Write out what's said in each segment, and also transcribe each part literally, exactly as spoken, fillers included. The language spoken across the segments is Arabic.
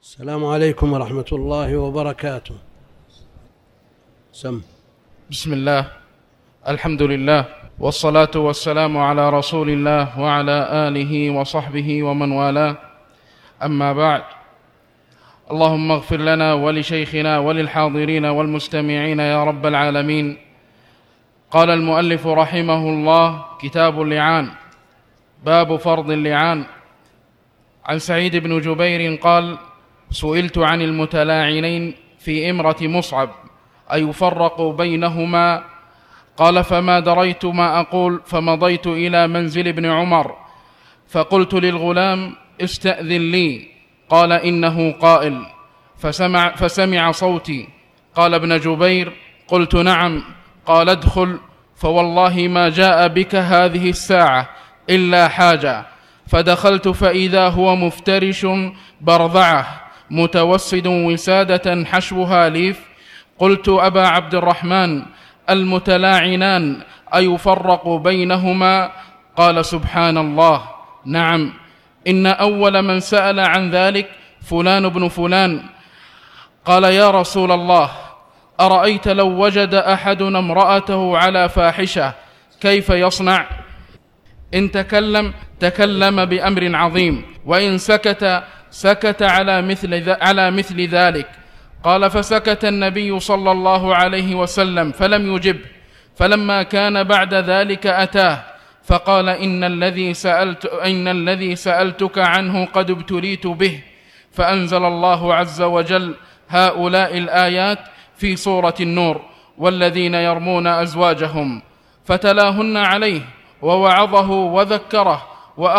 السلام عليكم ورحمة الله وبركاته. سم. بسم الله، الحمد لله، والصلاة والسلام على رسول الله وعلى آله وصحبه ومن والاه، أما بعد. اللهم اغفر لنا ولشيخنا وللحاضرين والمستمعين يا رب العالمين. قال المؤلف رحمه الله: كتاب اللعان، باب فرض اللعان. عن سعيد بن جبير قال: سئلت عن المتلاعنين في إمرة مصعب أيفرق بينهما؟ قال: فما دريت ما أقول، فمضيت إلى منزل ابن عمر فقلت للغلام: استأذن لي. قال: إنه قائل. فسمع, فسمع صوتي. قال ابن جبير: قلت: نعم. قال: ادخل، فوالله ما جاء بك هذه الساعة إلا حاجة. فدخلت فإذا هو مفترش برضعه متوسد وسادة حشوها ليف. قلت: أبا عبد الرحمن، المتلاعنان أيفرق بينهما؟ قال: سبحان الله، نعم، إن أول من سأل عن ذلك فلان بن فلان. قال: يا رسول الله، أرأيت لو وجد أحدنا امرأته على فاحشة كيف يصنع؟ إن تكلم تكلم بأمر عظيم، وإن سكت سكت على مثل, على مثل ذلك. قال: فسكت النبي صلى الله عليه وسلم فلم يجب. فلما كان بعد ذلك أتاه فقال: إن الذي سألت إن الذي سألتك عنه قد ابتليت به. فأنزل الله عز وجل هؤلاء الآيات في سورة النور: والذين يرمون أزواجهم، فتلاهن عليه ووعظه وذكره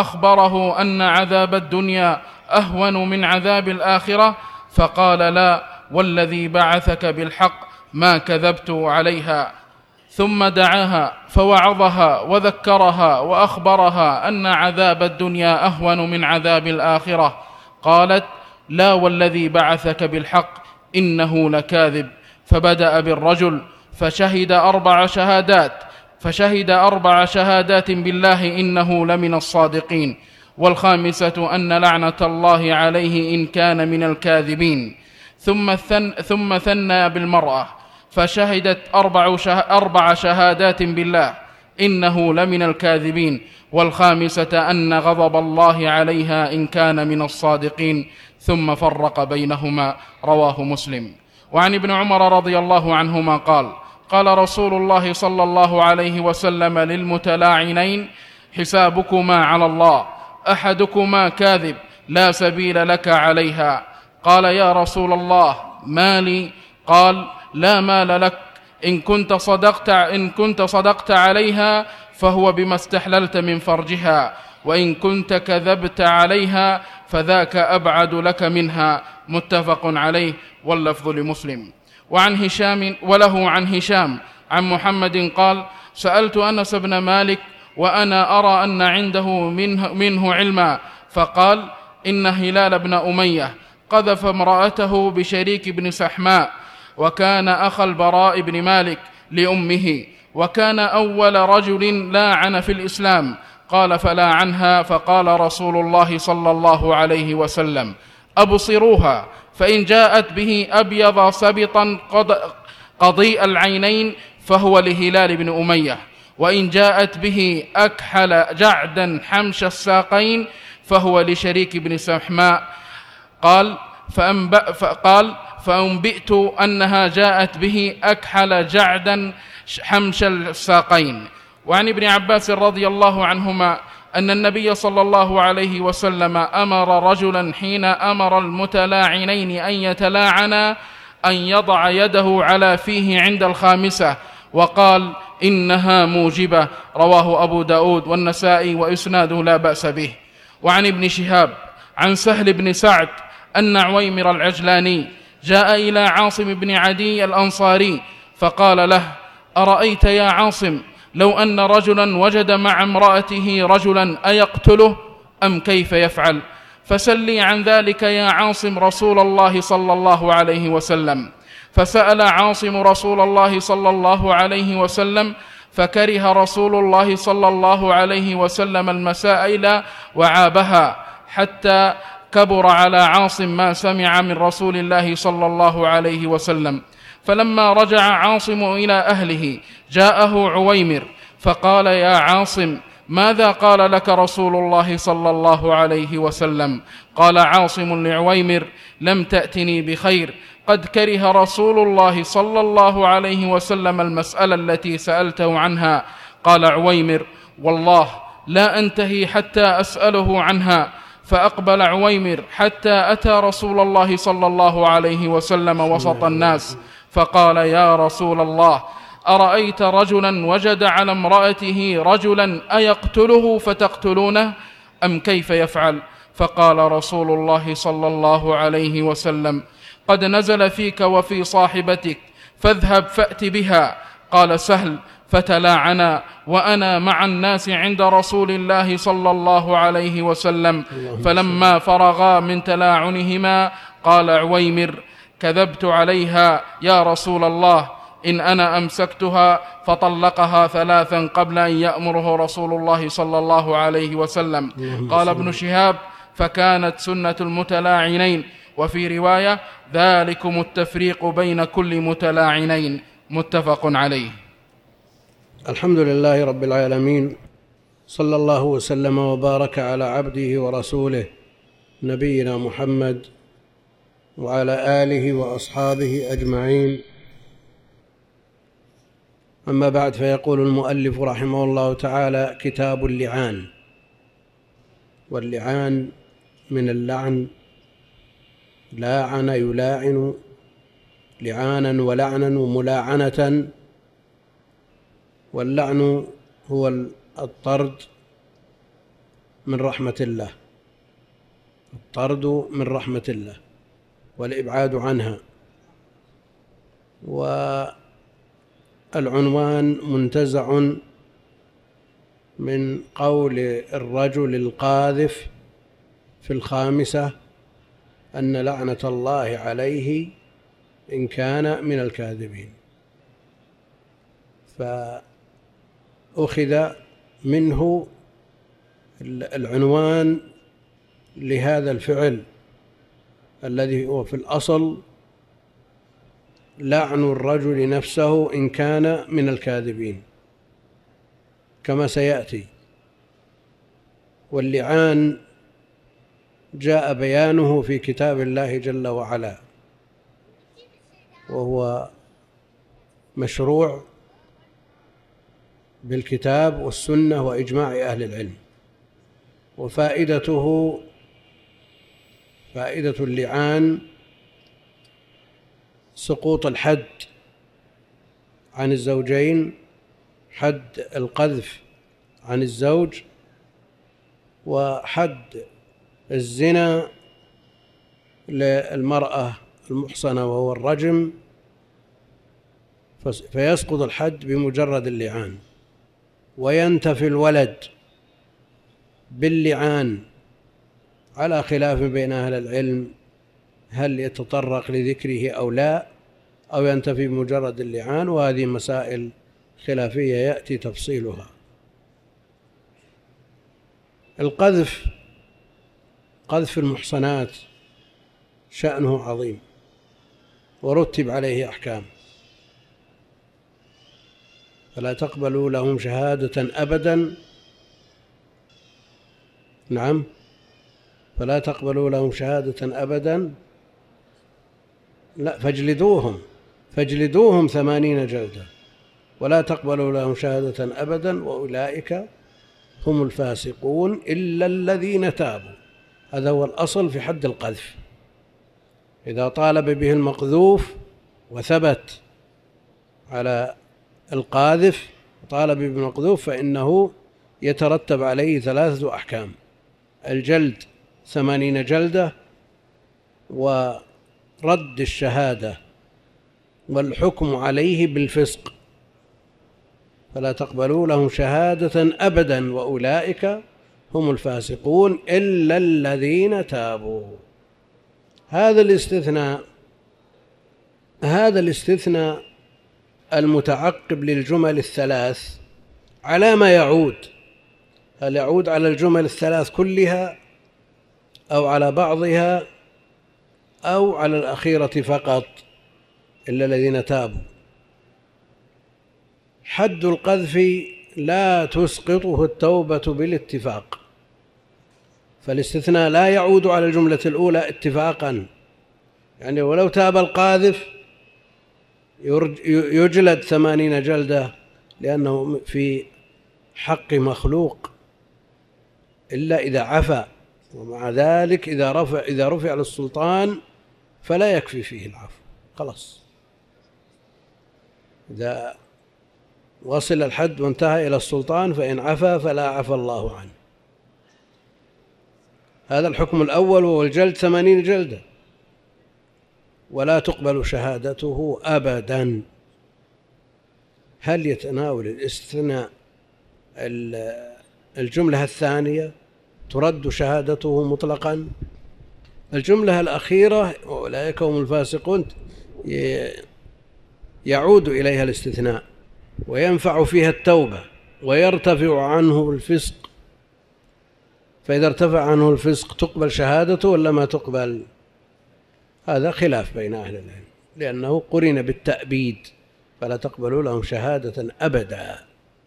وأخبره أن عذاب الدنيا أهون من عذاب الآخرة، فقال: لا والذي بعثك بالحق ما كذبت عليها. ثم دعاها فوعظها وذكرها وأخبرها أن عذاب الدنيا أهون من عذاب الآخرة. قالت: لا والذي بعثك بالحق إنه لكاذب. فبدأ بالرجل فشهد أربع شهادات فشهد أربع شهادات بالله إنه لمن الصادقين، والخامسة أن لعنة الله عليه إن كان من الكاذبين. ثم ثن ثم ثنى بالمرأة فشهدت أربع, شه أربع شهادات بالله إنه لمن الكاذبين، والخامسة أن غضب الله عليها إن كان من الصادقين، ثم فرق بينهما. رواه مسلم. وعن ابن عمر رضي الله عنهما قال: قال رسول الله صلى الله عليه وسلم للمتلاعنين: حسابكما على الله، أحدكما كاذب لا سبيل لك عليها. قال: يا رسول الله، ما لي؟ قال: لا مال لك. إن كنت صدقت, إن كنت صدقت عليها فهو بما استحللت من فرجها، وإن كنت كذبت عليها فذاك أبعد لك منها. متفق عليه، واللفظ لمسلم. وعن هشام وله عن هشام عن محمد قال: سألت أنس بن مالك وأنا أرى أن عنده منه, منه علما، فقال: إن هلال بن أمية قذف امرأته بشريك بن سحماء، وكان أخ البراء بن مالك لأمه، وكان أول رجل لاعن في الإسلام. قال: فلا عنها. فقال رسول الله صلى الله عليه وسلم: أبصروها، فإن جاءت به أبيض سبطا قضيء العينين فهو لهلال بن أمية، وإن جاءت به أكحل جعدا حمش الساقين فهو لشريك بن سحماء. قال: فقال فأنبئت أنها جاءت به أكحل جعدا حمش الساقين. وعن ابن عباس رضي الله عنهما أن النبي صلى الله عليه وسلم أمر رجلا حين أمر المتلاعنين أن يتلاعنا أن يضع يده على فيه عند الخامسة، وقال: إنها موجبة. رواه أبو داود والنسائي وإسناده لا بأس به. وعن ابن شهاب عن سهل بن سعد أن عويمر العجلاني جاء إلى عاصم بن عدي الأنصاري فقال له: أرأيت يا عاصم لو أن رجلا وجد مع امرأته رجلا أيقتله أم كيف يفعل؟ فسلي عن ذلك يا عاصم رسول الله صلى الله عليه وسلم. فسأل عاصم رسول الله صلى الله عليه وسلم، فكره رسول الله صلى الله عليه وسلم المسائل وعابها، حتى كبر على عاصم ما سمع من رسول الله صلى الله عليه وسلم. فلما رجع عاصم إلى أهله جاءه عويمر فقال: يا عاصم، ماذا قال لك رسول الله صلى الله عليه وسلم؟ قال عاصم لعويمر: لم تأتني بخير، قد كره رسول الله صلى الله عليه وسلم المسألة التي سألته عنها. قال عويمر: والله لا أنتهي حتى أسأله عنها. فأقبل عويمر حتى أتى رسول الله صلى الله عليه وسلم وسط الناس فقال: يا رسول الله، أرأيت رجلا وجد على امرأته رجلا أيقتله فتقتلونه أم كيف يفعل؟ فقال رسول الله صلى الله عليه وسلم: قد نزل فيك وفي صاحبتك، فاذهب فأت بها. قال سهل: فتلاعنا وأنا مع الناس عند رسول الله صلى الله عليه وسلم. فلما فرغا من تلاعنهما قال عويمر: كذبت عليها يا رسول الله، إن أنا أمسكتها فطلقها ثلاثا قبل أن يأمره رسول الله صلى الله عليه وسلم. قال ابن شهاب: فكانت سنة المتلاعنين. وفي رواية: ذلكم التفريق بين كل متلاعنين. متفق عليه. الحمد لله رب العالمين، صلى الله وسلم وبارك على عبده ورسوله نبينا محمد وعلى آله وأصحابه أجمعين. أما بعد، فيقول المؤلف رحمه الله تعالى: كتاب اللعان. واللعان من اللعن، لاعن يلاعن، لعانا ولعنا وملاعنة. واللعن هو الطرد من رحمة الله، الطرد من رحمة الله والإبعاد عنها. والعنوان منتزع من قول الرجل القاذف في الخامسة أن لعنة الله عليه إن كان من الكاذبين، فأخذ منه العنوان لهذا الفعل الذي هو في الأصل لعن الرجل نفسه إن كان من الكاذبين كما سيأتي. واللعان جاء بيانه في كتاب الله جل وعلا، وهو مشروع بالكتاب والسنة وإجماع أهل العلم. وفائدته فائدة اللعان سقوط الحد عن الزوجين، حد القذف عن الزوج، وحد الزنا للمرأة المحصنة وهو الرجم، فيسقط الحد بمجرد اللعان. وينتفي الولد باللعان على خلاف بين أهل العلم، هل يتطرق لذكره أو لا، أو ينتفي بمجرد اللعان، وهذه مسائل خلافية يأتي تفصيلها. القذف، قذف المحصنات شأنه عظيم ورتب عليه أحكام، فلا تقبلوا لهم شهادة أبدا. نعم، فلا تقبلوا لهم شهادة أبدا، لا، فاجلدوهم فاجلدوهم ثمانين جلدة ولا تقبلوا لهم شهادة أبدا وأولئك هم الفاسقون إلا الذين تابوا. هذا هو الأصل في حد القذف. إذا طالب به المقذوف وثبت على القاذف طالب بالمقذوف فإنه يترتب عليه ثلاثة أحكام: الجلد ثمانين جلدة، ورد الشهادة، والحكم عليه بالفسق. فلا تقبلوا لهم شهادة أبدا وأولئك هم الفاسقون إلا الذين تابوا. هذا الاستثناء هذا الاستثناء المتعقب للجمل الثلاث على ما يعود؟ هل يعود على الجمل الثلاث كلها أو على بعضها أو على الأخيرة فقط إلا الذين تابوا. حد القذف لا تسقطه التوبة بالاتفاق، فالاستثناء لا يعود على الجملة الأولى اتفاقا، يعني ولو تاب القاذف يجلد ثمانين جلدة لأنه في حق مخلوق، إلا إذا عفى، ومع ذلك إذا رفع إذا رفع للسلطان فلا يكفي فيه العفو، خلاص إذا وصل الحد وانتهى إلى السلطان فإن عفى فلا عفى الله عنه. هذا الحكم الأول، وهو الجلد ثمانين جلدة، ولا تقبل شهادته أبدا. هل يتناول الاستثناء الجملة الثانية ترد شهادته مطلقا؟ الجملة الأخيرة أولئك هم الفاسقون يعود إليها الاستثناء وينفع فيها التوبة ويرتفع عنه الفسق، فإذا ارتفع عنه الفسق تقبل شهادته ولا ما تقبل؟ هذا خلاف بين أهل العلم، لأنه قرن بالتأبيد، فلا تقبل لهم شهادة أبدا،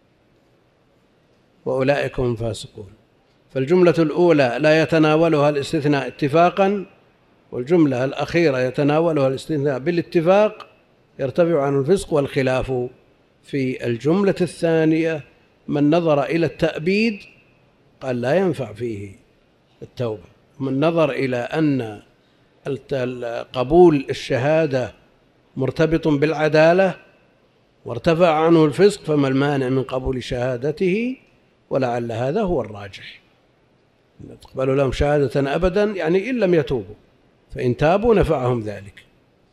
وأولئك هم الفاسقون. فالجملة الأولى لا يتناولها الاستثناء اتفاقا، والجملة الأخيرة يتناولها الاستثناء بالاتفاق يرتفع عنه الفسق. والخلاف في الجملة الثانية من نظر إلى التأبيد قال لا ينفع فيه التوبة، من نظر إلى أن قبول الشهادة مرتبط بالعدالة وارتفع عنه الفسق فما المانع من قبول شهادته، ولعل هذا هو الراجح، تقبل لهم شهادة أبدا يعني إن لم يتوبوا، فإن تابوا نفعهم ذلك.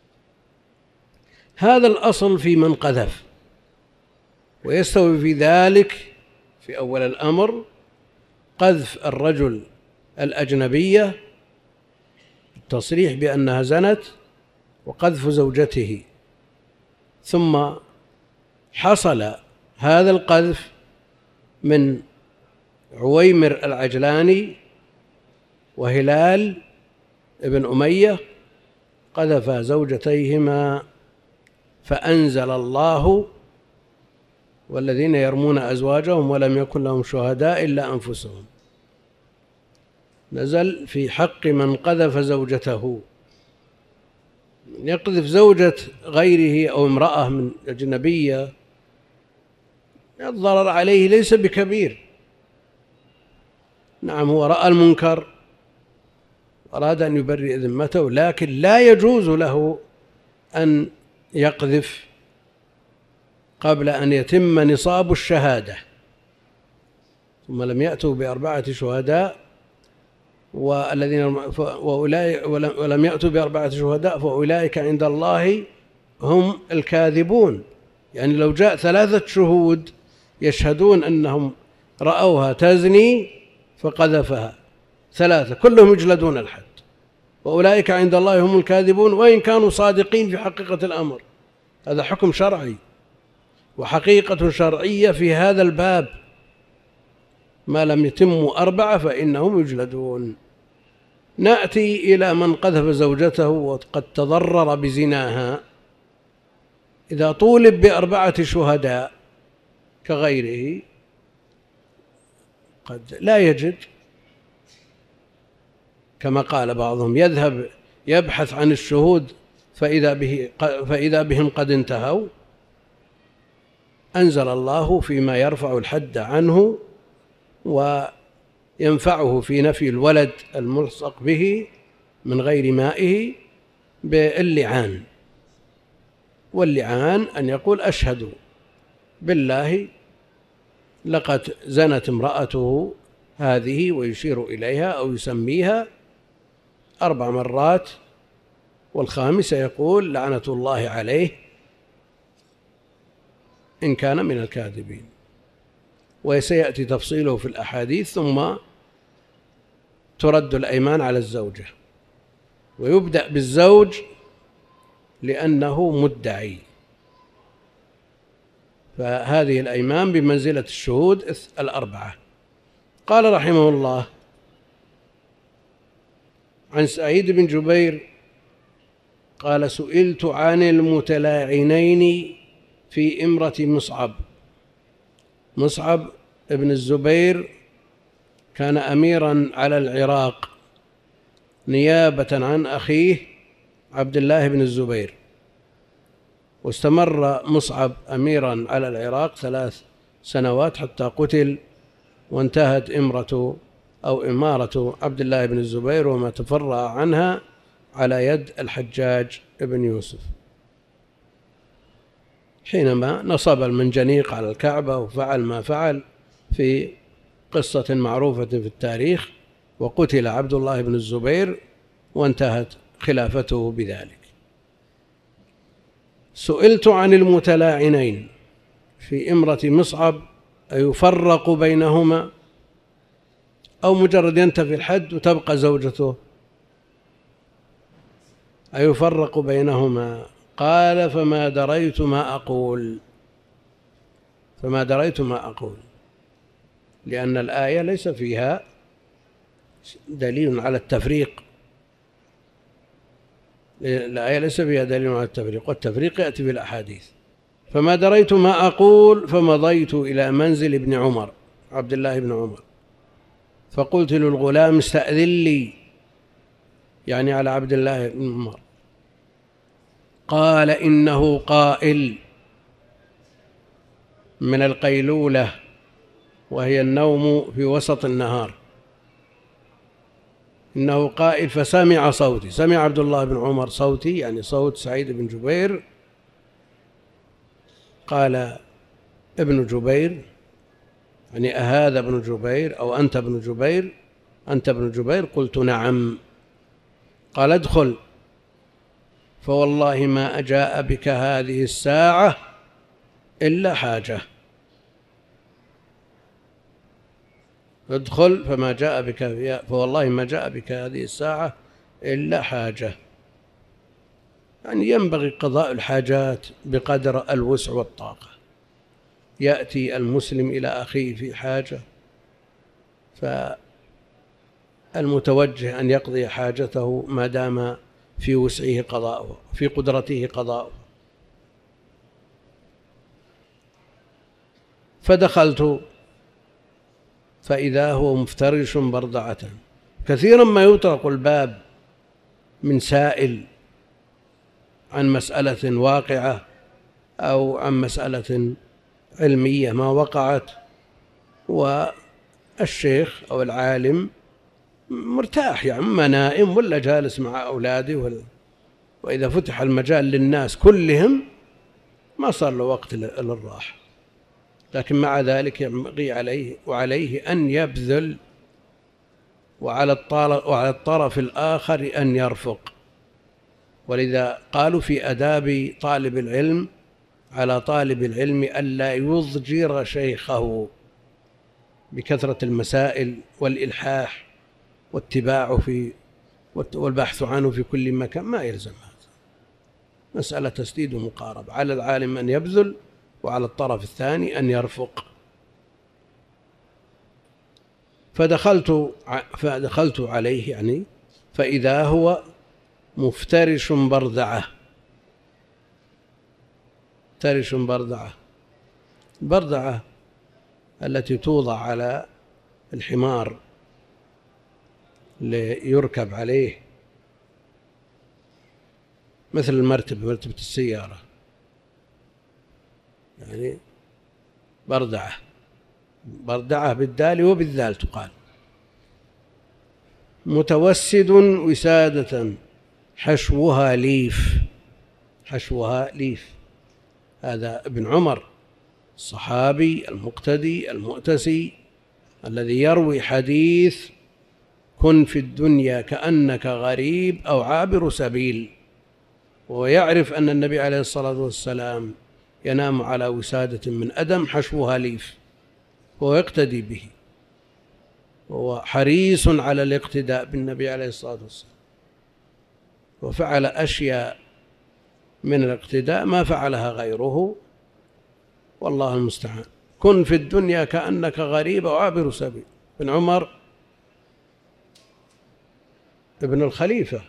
هذا الأصل في من قذف، ويستوي في ذلك في أول الأمر قذف الرجل الأجنبية التصريح بأنها زنت، وقذف زوجته، ثم حصل هذا القذف من عويمر العجلاني وهلال ابن أمية، قذف زوجتيهما، فأنزل الله والذين يرمون أزواجهم ولم يكن لهم شهداء إلا أنفسهم، نزل في حق من قذف زوجته. يقذف زوجة غيره أو امرأة من أجنبية الضرر عليه ليس بكبير، نعم هو رأى المنكر أراد أن يبرئ ذمته، لكن لا يجوز له أن يقذف قبل أن يتم نصاب الشهادة، ثم لم يأتوا بأربعة شهداء والذين ولم يأتوا بأربعة شهداء فأولئك عند الله هم الكاذبون. يعني لو جاء ثلاثة شهود يشهدون أنهم رأوها تزني فقذفها ثلاثة كلهم يجلدون الحد، وأولئك عند الله هم الكاذبون وإن كانوا صادقين في حقيقة الأمر. هذا حكم شرعي وحقيقة شرعية في هذا الباب، ما لم يتموا أربعة فإنهم يجلدون. نأتي إلى من قذف زوجته وقد تضرر بزناها، إذا طولب بأربعة شهداء كغيره قد لا يجد، كما قال بعضهم يذهب يبحث عن الشهود فإذا, به فإذا بهم قد انتهوا، أنزل الله فيما يرفع الحد عنه وينفعه في نفي الولد الملصق به من غير مائه باللعان. واللعان أن يقول أشهد بالله لقد زنت امرأته هذه، ويشير إليها أو يسميها أربع مرات، والخامسة يقول لعنة الله عليه إن كان من الكاذبين. وسيأتي تفصيله في الأحاديث. ثم ترد الأيمان على الزوجة، ويبدأ بالزوج لأنه مدعي، فهذه الأيمان بمنزلة الشهود الأربعة. قال رحمه الله عن سعيد بن جبير قال سئلت عن المتلاعنين في إمرة مصعب. مصعب ابن الزبير كان أميرا على العراق نيابة عن أخيه عبد الله بن الزبير، واستمر مصعب أميرا على العراق ثلاث سنوات حتى قتل، وانتهت إمرة أو إمارة عبد الله بن الزبير وما تفرع عنها على يد الحجاج بن يوسف حينما نصب المنجنيق على الكعبة وفعل ما فعل في قصة معروفة في التاريخ، وقتل عبد الله بن الزبير وانتهت خلافته بذلك. سئلت عن المتلاعنين في إمرة مصعب أيفرق بينهما أو مجرد ينتفي الحد وتبقى زوجته؟ أيفرق بينهما؟ قال فما دريت ما أقول فما دريت ما أقول لأن الآية ليس فيها دليل على التفريق. الآية ليس فيها دليل على التفريق، والتفريق يأتي في الأحاديث. فما دريت ما أقول فمضيت إلى منزل ابن عمر عبد الله بن عمر فقلت للغلام استأذن لي، يعني على عبد الله بن عمر. قال إنه قائل من القيلولة وهي النوم في وسط النهار، إنه قائل فسمع صوتي، سمع عبد الله بن عمر صوتي يعني صوت سعيد بن جبير. قال ابن جبير يعني أهذا ابن جبير أو أنت ابن جبير؟ أنت ابن جبير؟ قلت نعم. قال ادخل فوالله ما أجاء بك هذه الساعة إلا حاجة. ادخل فما جاء بك فوالله ما جاء بك هذه الساعة إلا حاجة، يعني ينبغي قضاء الحاجات بقدر الوسع والطاقة. يأتي المسلم إلى أخيه في حاجة، فالمتوجه أن يقضي حاجته ما دام في وسعه قضاؤه، في قدرته قضاؤه. فدخلت فإذا هو مفترش برضعة. كثيرا ما يطرق الباب من سائل عن مسألة واقعة أو عن مسألة علمية ما وقعت، والشيخ أو العالم مرتاح، يعني ما نائم ولا جالس مع أولاده ولا، وإذا فتح المجال للناس كلهم ما صار له وقت للراحة. لكن مع ذلك ينبغي عليه وعليه أن يبذل، وعلى الطرف الآخر أن يرفق. ولذا قالوا في آداب طالب العلم على طالب العلم ألا يضجر شيخه بكثرة المسائل والإلحاح واتباعه في والبحث عنه في كل مكان، ما يلزم هذا. مسألة تسديد ومقاربة، على العالم أن يبذل وعلى الطرف الثاني أن يرفق. فدخلت فدخلت عليه يعني فإذا هو مفترش برذعة. مفترش برذعة، البرذعة التي توضع على الحمار ليركب عليه، مثل المرتبة، مرتبة السيارة، يعني بردعة، بردعة بالدال وبالذال تقال. متوسد وسادة حشوها ليف، حشوها ليف. هذا ابن عمر الصحابي المقتدي المؤتسي الذي يروي حديث كن في الدنيا كأنك غريب أو عابر سبيل، ويعرف أن النبي عليه الصلاة والسلام ينام على وسادة من أدم حشوها ليف، وهو يقتدي به، وهو حريص على الاقتداء بالنبي عليه الصلاة والسلام، وفعل أشياء من الاقتداء ما فعلها غيره، والله المستعان. كن في الدنيا كأنك غريب أو عابر سبيل. ابن عمر ابن الخليفة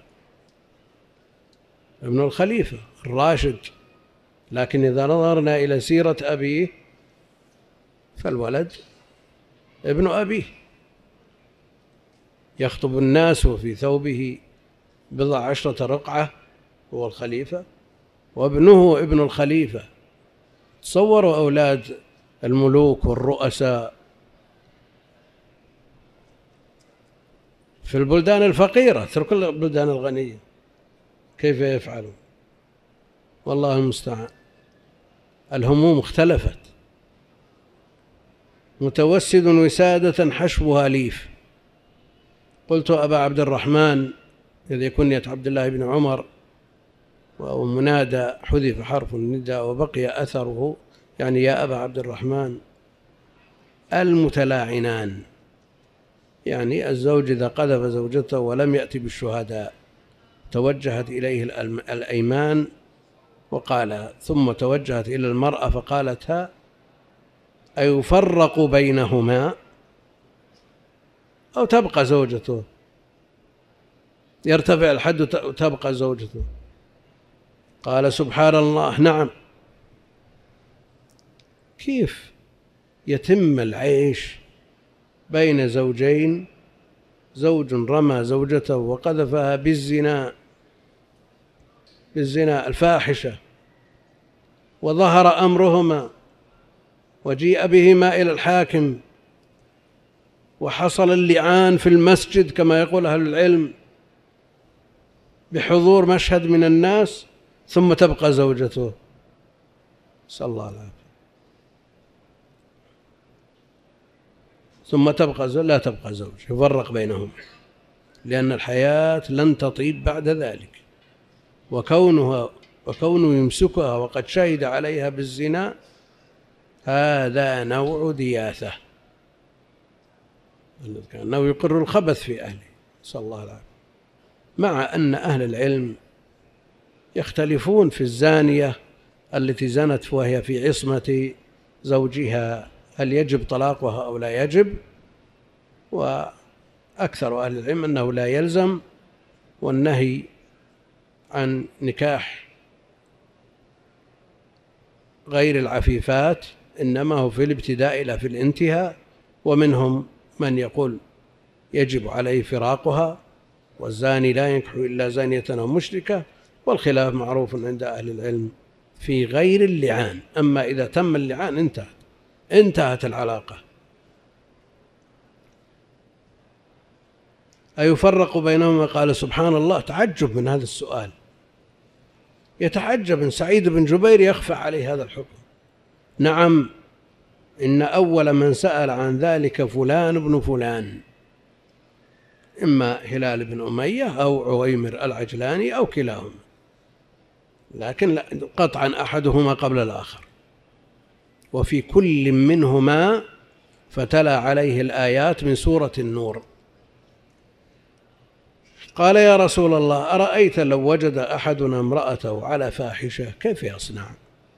ابن الخليفة الراشد، لكن إذا نظرنا إلى سيرة أبيه فالولد ابن أبيه، يخطب الناس وفي ثوبه بضع عشرة رقعة، هو الخليفة وابنه ابن الخليفة. تصوروا أولاد الملوك والرؤساء في البلدان الفقيرة، اترك البلدان الغنية، كيف يفعلون؟ والله المستعان. الهموم اختلفت. متوسد وسادة حشوها ليف. قلت أبا عبد الرحمن، إذ كنية عبد الله بن عمر، ومنادى حذف حرف النداء وبقي أثره، يعني يا أبا عبد الرحمن. المتلاعنان، يعني الزوج إذا قذف زوجته ولم يأتي بالشهداء توجهت إليه الأيمان وقال، ثم توجهت إلى المرأة فقالتها أيفرق بينهما أو تبقى زوجته، يرتفع الحد وتبقى زوجته؟ قال سبحان الله نعم. كيف يتم العيش بين زوجين، زوج رمى زوجته وقذفها بالزنا بالزنا الفاحشة، وظهر أمرهما وجيء بهما إلى الحاكم وحصل اللعان في المسجد كما يقول أهل العلم بحضور مشهد من الناس، ثم تبقى زوجته؟ نسأل الله العافية. ثم تبقى زوج، لا تبقى زوج، يفرق بينهم، لأن الحياة لن تطيب بعد ذلك. وكونها وكونه يمسكها وقد شهد عليها بالزنا هذا نوع دياثة، أنه يقر الخبث في أهله، نسأل الله العافية. مع أن أهل العلم يختلفون في الزانية التي زنت وهي في عصمة زوجها، هل يجب طلاقها أو لا يجب؟ وأكثر أهل العلم أنه لا يلزم، والنهي عن نكاح غير العفيفات إنما هو في الابتداء لا في الانتهاء. ومنهم من يقول يجب عليه فراقها، والزاني لا ينكح إلا زانية أو مشركة، والخلاف معروف عند أهل العلم في غير اللعان. أما إذا تم اللعان انتهت انتهت العلاقة. أيفرق بينهما؟ قال سبحان الله. تعجب من هذا السؤال، يتعجب. سعيد بن جبير يخفى عليه هذا الحكم. نعم، إن أول من سأل عن ذلك فلان ابن فلان، إما هلال بن أمية أو عويمر العجلاني أو كلاهما، لكن قطعا أحدهما قبل الآخر، وفي كل منهما فتلا عليه الآيات من سورة النور. قال يا رسول الله أرأيت لو وجد أحدنا امرأته على فاحشة كيف يصنع؟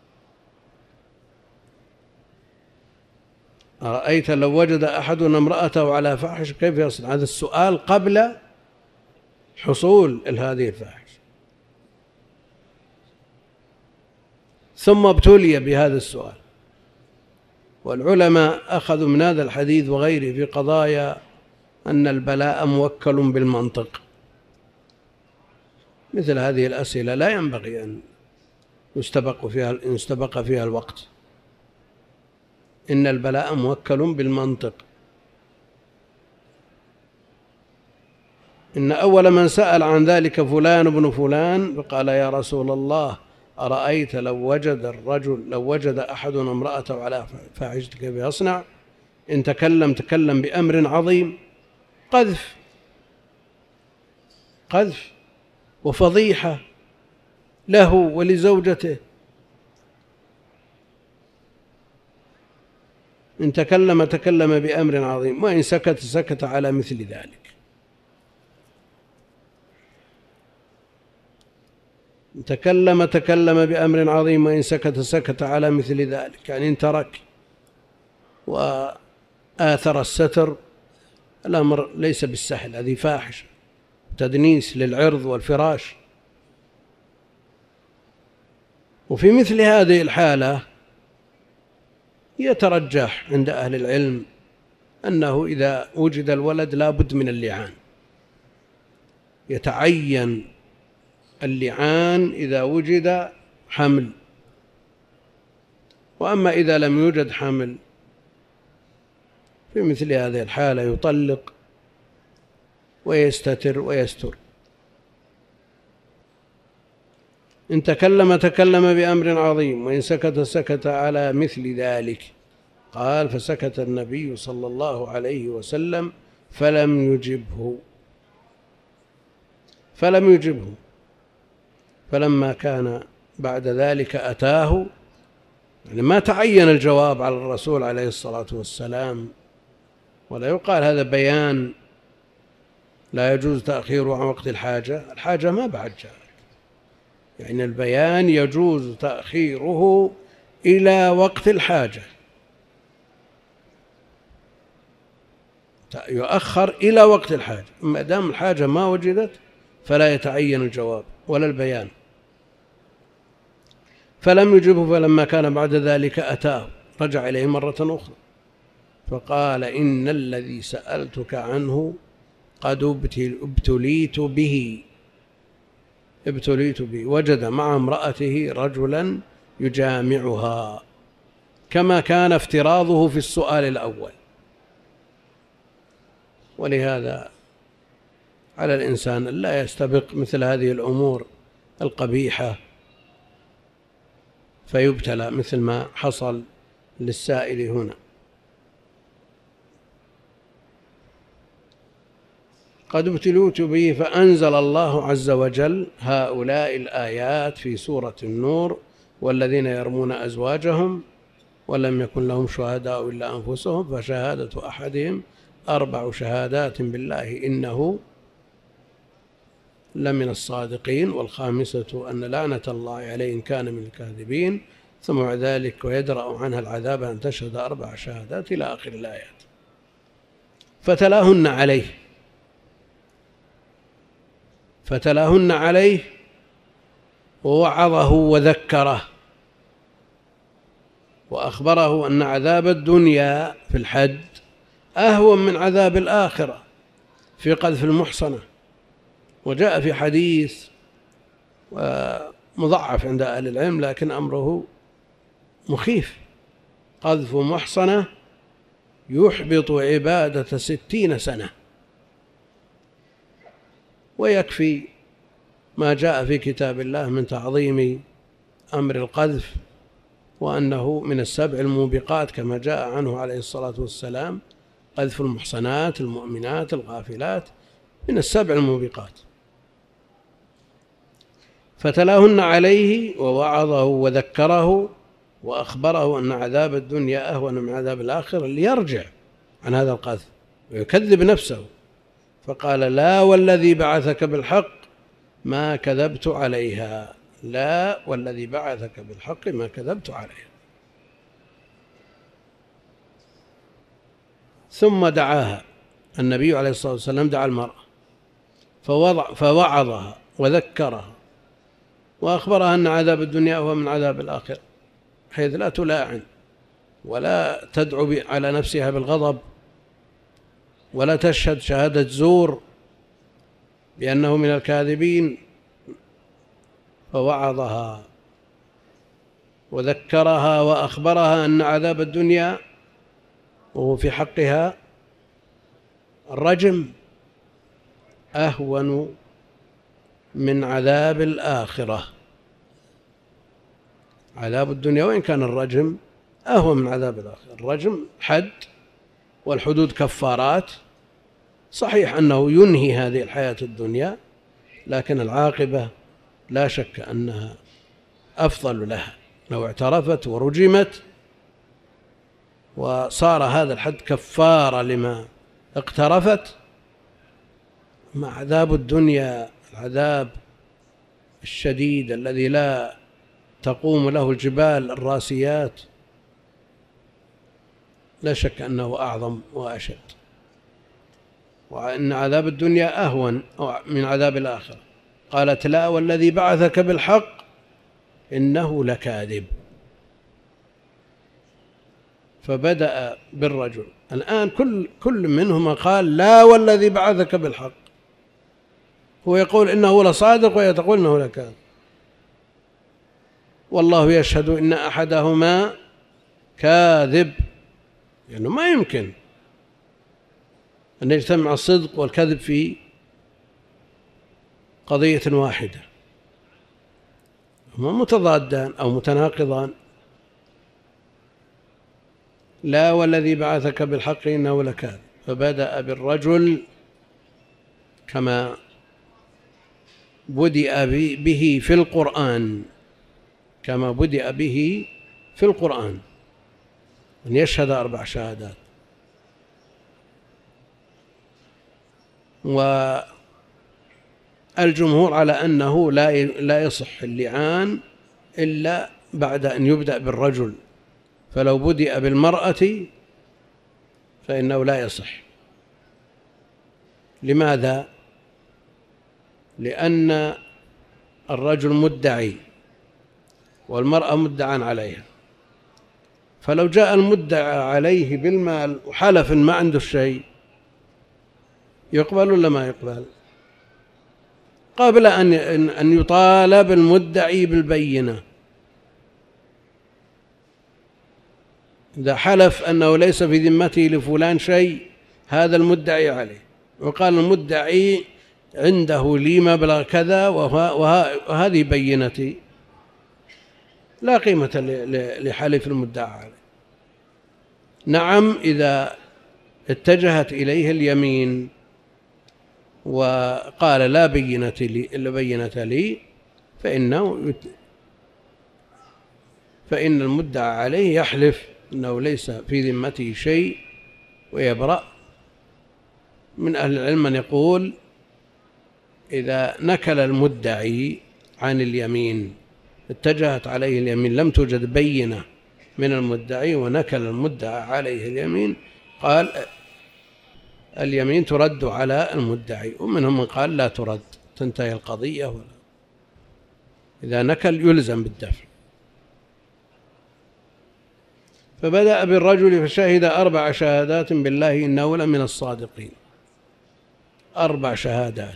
أرأيت لو وجد أحدنا امرأته على فاحشة كيف يصنع؟ هذا السؤال قبل حصول هذه الفاحشة، ثم ابتلي بهذا السؤال. والعلماء أخذوا من هذا الحديث وغيره في قضايا أن البلاء موكل بالمنطق. مثل هذه الأسئلة لا ينبغي أن يستبق فيها يستبق فيها الوقت. إن البلاء موكل بالمنطق. إن أول من سأل عن ذلك فلان ابن فلان، فقال يا رسول الله أرأيت لو وجد الرجل لو وجد أحدنا امرأته على فاحشة كيف يصنع؟ إن تكلم تكلم بأمر عظيم، قذف قذف وفضيحة له ولزوجته. إن تكلم تكلم بأمر عظيم، وإن سكت سكت على مثل ذلك. إن تكلم تكلم بأمر عظيم، وإن سكت سكت على مثل ذلك، يعني إن ترك وآثر الستر الأمر ليس بالسهل، هذه فاحشة تدنيس للعرض والفراش. وفي مثل هذه الحالة يترجح عند أهل العلم أنه إذا وجد الولد لا بد من اللعان، يتعين اللعان إذا وجد حمل. وأما إذا لم يوجد حمل في مثل هذه الحالة يطلق ويستتر ويستر. إن تكلم تكلم بأمر عظيم، وإن سكت سكت على مثل ذلك. قال: فسكت النبي صلى الله عليه وسلم فلم يجبه فلم يجبه فلما كان بعد ذلك أتاه، يعني ما تعين الجواب على الرسول عليه الصلاة والسلام، ولا يقال هذا بيان لا يجوز تأخيره عن وقت الحاجة. الحاجة ما بعد جاءت، يعني البيان يجوز تأخيره إلى وقت الحاجة، يؤخر إلى وقت الحاجة. ما دام الحاجة ما وجدت فلا يتعين الجواب ولا البيان. فلم يجبه فلما كان بعد ذلك أتاه، رجع إليه مرة أخرى فقال: إن الذي سألتك عنه قد ابتليت به ابتليت به وجد مع امرأته رجلا يجامعها، كما كان افتراضه في السؤال الأول. ولهذا على الإنسان أن لا يستبق مثل هذه الأمور القبيحة فيبتلى مثل ما حصل للسائل هنا. قد ابتليت به، فأنزل الله عز وجل هؤلاء الآيات في سورة النور: والذين يرمون أزواجهم ولم يكن لهم شهداء إلا أنفسهم فشهادة أحدهم أربع شهادات بالله إنه لمن الصادقين، والخامسة أن لعنة الله عليه إن كان من الكاذبين، ثم بعد ذلك ويدرأ عنها العذاب أن تشهد أربع شهادات إلى آخر الآيات. فتلاهن عليه فتلاهن عليه ووعظه وذكره وأخبره أن عذاب الدنيا في الحد أهون من عذاب الآخرة في قذف المحصنة. وجاء في حديث مضعف عند أهل العلم لكن أمره مخيف: قذف محصنة يحبط عبادة ستين سنة. ويكفي ما جاء في كتاب الله من تعظيم أمر القذف، وأنه من السبع الموبقات كما جاء عنه عليه الصلاة والسلام: قذف المحصنات المؤمنات الغافلات من السبع الموبقات. فتلاهن عليه ووعظه وذكره وأخبره أن عذاب الدنيا أهون من عذاب الآخرة ليرجع عن هذا القذف ويكذب نفسه. فقال: لا والذي بعثك بالحق ما كذبت عليها لا والذي بعثك بالحق ما كذبت عليها. ثم دعاها النبي عليه الصلاة والسلام، دعا المرأة فوضع فوعظها وذكرها وأخبرها أن عذاب الدنيا هو من عذاب الآخرة، حيث لا تلاعن ولا تدعو على نفسها بالغضب ولا تشهد شهادة زور بأنه من الكاذبين. فوعظها وذكرها وأخبرها أن عذاب الدنيا وهو في حقها الرجم أهون من عذاب الآخرة. عذاب الدنيا وإن كان الرجم أهون من عذاب الآخرة. الرجم حد والحدود كفارات، صحيح أنه ينهي هذه الحياة الدنيا، لكن العاقبة لا شك أنها أفضل لها لو اعترفت ورجمت وصار هذا الحد كفارة لما اقترفت. مع عذاب الدنيا العذاب الشديد الذي لا تقوم له الجبال الراسيات لا شك أنه أعظم وأشد. وأن عذاب الدنيا أهون من عذاب الآخرة. قالت لا والذي بعثك بالحق إنه لكاذب. فبدأ بالرجل. الآن كل كل منهما قال لا والذي بعثك بالحق، هو يقول إنه لصادق وهي تقول إنه لكاذب. والله يشهد إن أحدهما كاذب، لأنه يعني ما يمكن أن يجتمع الصدق والكذب في قضية واحدة، هما متضادان أو متناقضان. لا والذي بعثك بالحق إنه لكاذب. فبدأ بالرجل كما بدأ به في القرآن، كما بدأ به في القرآن أن يشهد أربع شهادات. والجمهور على أنه لا لا يصح اللعان إلا بعد أن يبدأ بالرجل، فلو بدأ بالمرأة فإنه لا يصح. لماذا؟ لأن الرجل مدعي والمرأة مدعى عليها، فلو جاء المدعى عليه بالمال وحلف ما عنده شيء يقبل ولا ما يقبل؟ قبل أن أن يطالب المدعي بالبينة. إذا حلف أنه ليس في ذمته لفلان شيء هذا المدعي عليه، وقال المدعي عنده لي مبلغ كذا وهذه بينتي، لا قيمة لحلف المدعى عليه. نعم إذا اتجهت إليه اليمين وقال لا بينة لي إلا بينة لي فإنه فإن المدعى عليه يحلف أنه ليس في ذمته شيء ويبرأ. من أهل العلم من يقول إذا نكل المدعي عن اليمين، اتجهت عليه اليمين، لم توجد بينة من المدعي ونكل المدعى عليه اليمين، قال اليمين ترد على المدعي. ومنهم من قال لا ترد، تنتهي القضية، ولا إذا نكل يلزم بالدفع. فبدأ بالرجل فشهد أربع شهادات بالله إنه لمن الصادقين. أربع شهادات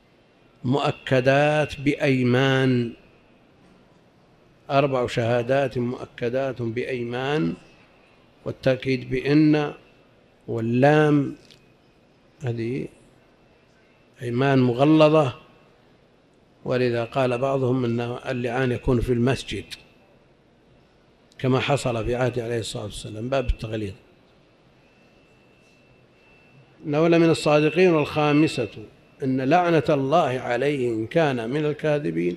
مؤكدات بأيمان، أربع شهادات مؤكدات بأيمان، والتأكيد بإن واللام هذه أيمان مغلظة. ولذا قال بعضهم أن اللعان يكون في المسجد كما حصل في عهد عليه الصلاة والسلام، باب التغليظ. إنه لمن الصادقين. والخامسة أن لعنة الله عليه إن كان من الكاذبين.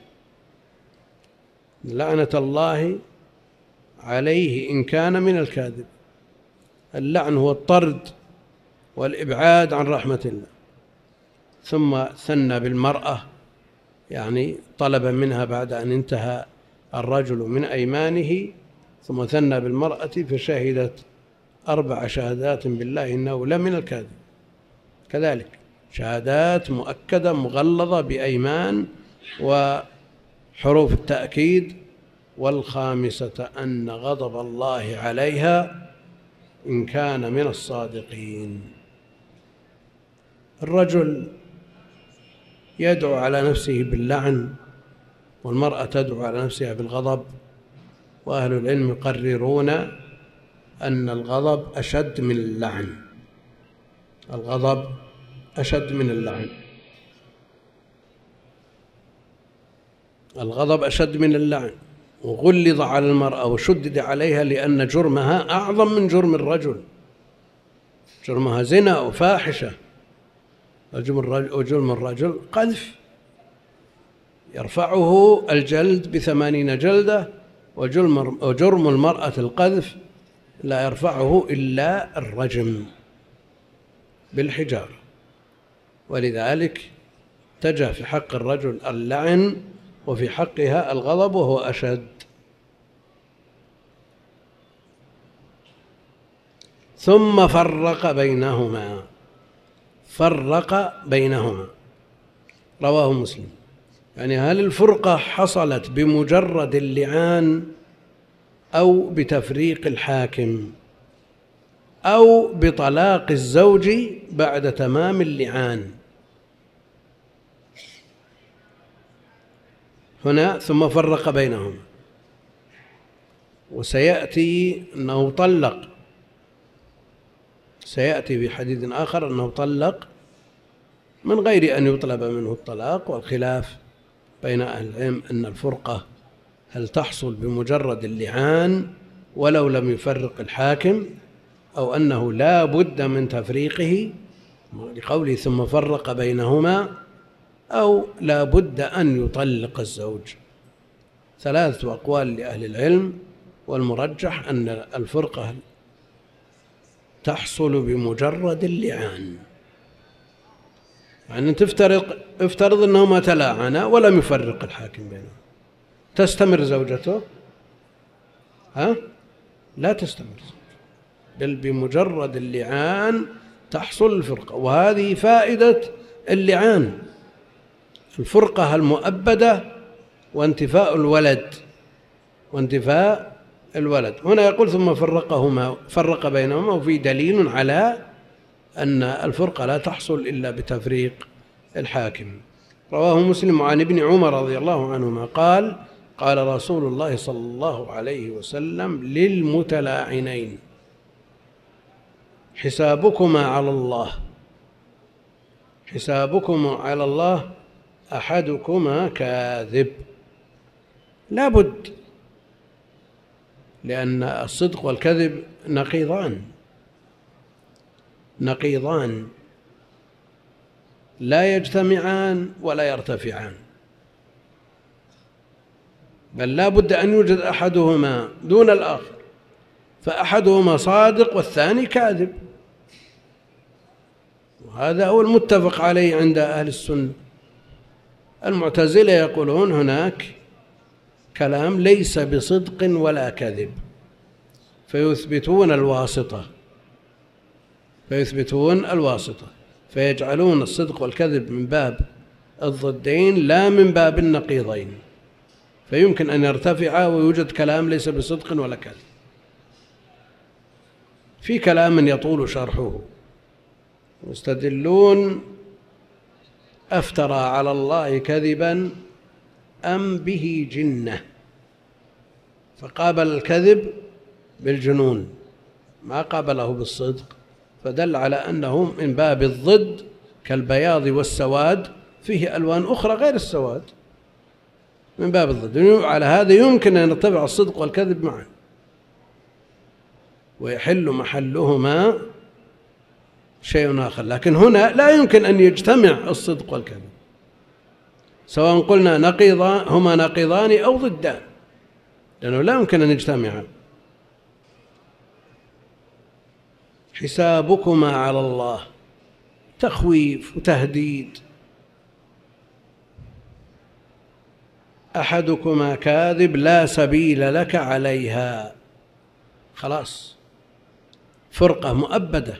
لعنة الله عليه إن كان من الكاذب. اللعن هو الطرد والإبعاد عن رحمة الله. ثم ثنى بالمرأة، يعني طلب منها بعد أن انتهى الرجل من أيمانه، ثم ثنى بالمرأة فشهدت أربع شهادات بالله إنه لمن الكاذب. كذلك شهادات مؤكدة مغلظة بأيمان وحروف التأكيد. والخامسة أن غضب الله عليها إن كان من الصادقين. الرجل يدعو على نفسه باللعن، والمرأة تدعو على نفسها بالغضب، وأهل العلم يقررون أن الغضب أشد من اللعن. الغضب أشد من اللعن. الغضب أشد من اللعن، وغلظ على المرأة وشدد عليها لأن جرمها أعظم من جرم الرجل. جرمها زنا وفاحشة، وجرم الرجل قذف يرفعه الجلد بثمانين جلدة، وجرم المرأة القذف لا يرفعه إلا الرجم بالحجارة. ولذلك اتجه في حق الرجل اللعن وفي حقها الغضب وهو أشد. ثم فرق بينهما. فرق بينهما، رواه مسلم. يعني هل الفرقة حصلت بمجرد اللعان أو بتفريق الحاكم أو بطلاق الزوج بعد تمام اللعان؟ هنا ثم فرق بينهما، وسيأتي أنه طلق، سيأتي في حديث آخر أنه طلق من غير أن يطلب منه الطلاق. والخلاف بين أهل العلم أن الفرقة هل تحصل بمجرد اللعان ولو لم يفرق الحاكم، أو أنه لا بد من تفريقه لقوله ثم فرق بينهما، أو لا بد أن يطلق الزوج. ثلاثة أقوال لأهل العلم، والمرجح أن الفرقة تحصل بمجرد اللعان. يعني تفترق، افترض أنهما تلاعنا ولم يفرق الحاكم بينهم، تستمر زوجته؟ ها؟ لا تستمر، بل بمجرد اللعان تحصل الفرقة. وهذه فائدة اللعان، الفرقة المؤبدة وانتفاء الولد وانتفاء الولد. هنا يقول ثم فرقهما فرق بينهما، وفي دليل على أن الفرقة لا تحصل إلا بتفريق الحاكم. رواه مسلم عن ابن عمر رضي الله عنهما قال قال رسول الله صلى الله عليه وسلم للمتلاعنين حسابكما على الله حسابكما على الله أحدكما كاذب. لا بد، لأن الصدق والكذب نقيضان نقيضان لا يجتمعان ولا يرتفعان، بل لا بد أن يوجد أحدهما دون الآخر، فأحدهما صادق والثاني كاذب، وهذا هو المتفق عليه عند أهل السنة. المعتزلة يقولون هناك كلام ليس بصدق ولا كذب، فيثبتون الواسطة فيثبتون الواسطة فيجعلون الصدق والكذب من باب الضدين لا من باب النقيضين، فيمكن أن يرتفع ويوجد كلام ليس بصدق ولا كذب. في كلام يطول شرحه، يستدلون أفترى على الله كذبا أم به جنة، فقابل الكذب بالجنون ما قابله بالصدق، فدل على أنه من باب الضد كالبياض والسواد، فيه ألوان أخرى غير السواد، من باب الضد. على هذا يمكن أن يرتفع الصدق والكذب معا ويحل محلهما شيء آخر، لكن هنا لا يمكن أن يجتمع الصدق والكذب، سواء قلنا نقيضان هما نقيضان أو ضدان، لأنه لا يمكن أن يجتمعا. حسابكما على الله تخويف وتهديد، أحدكما كاذب لا سبيل لك عليها، خلاص فرقة مؤبدة.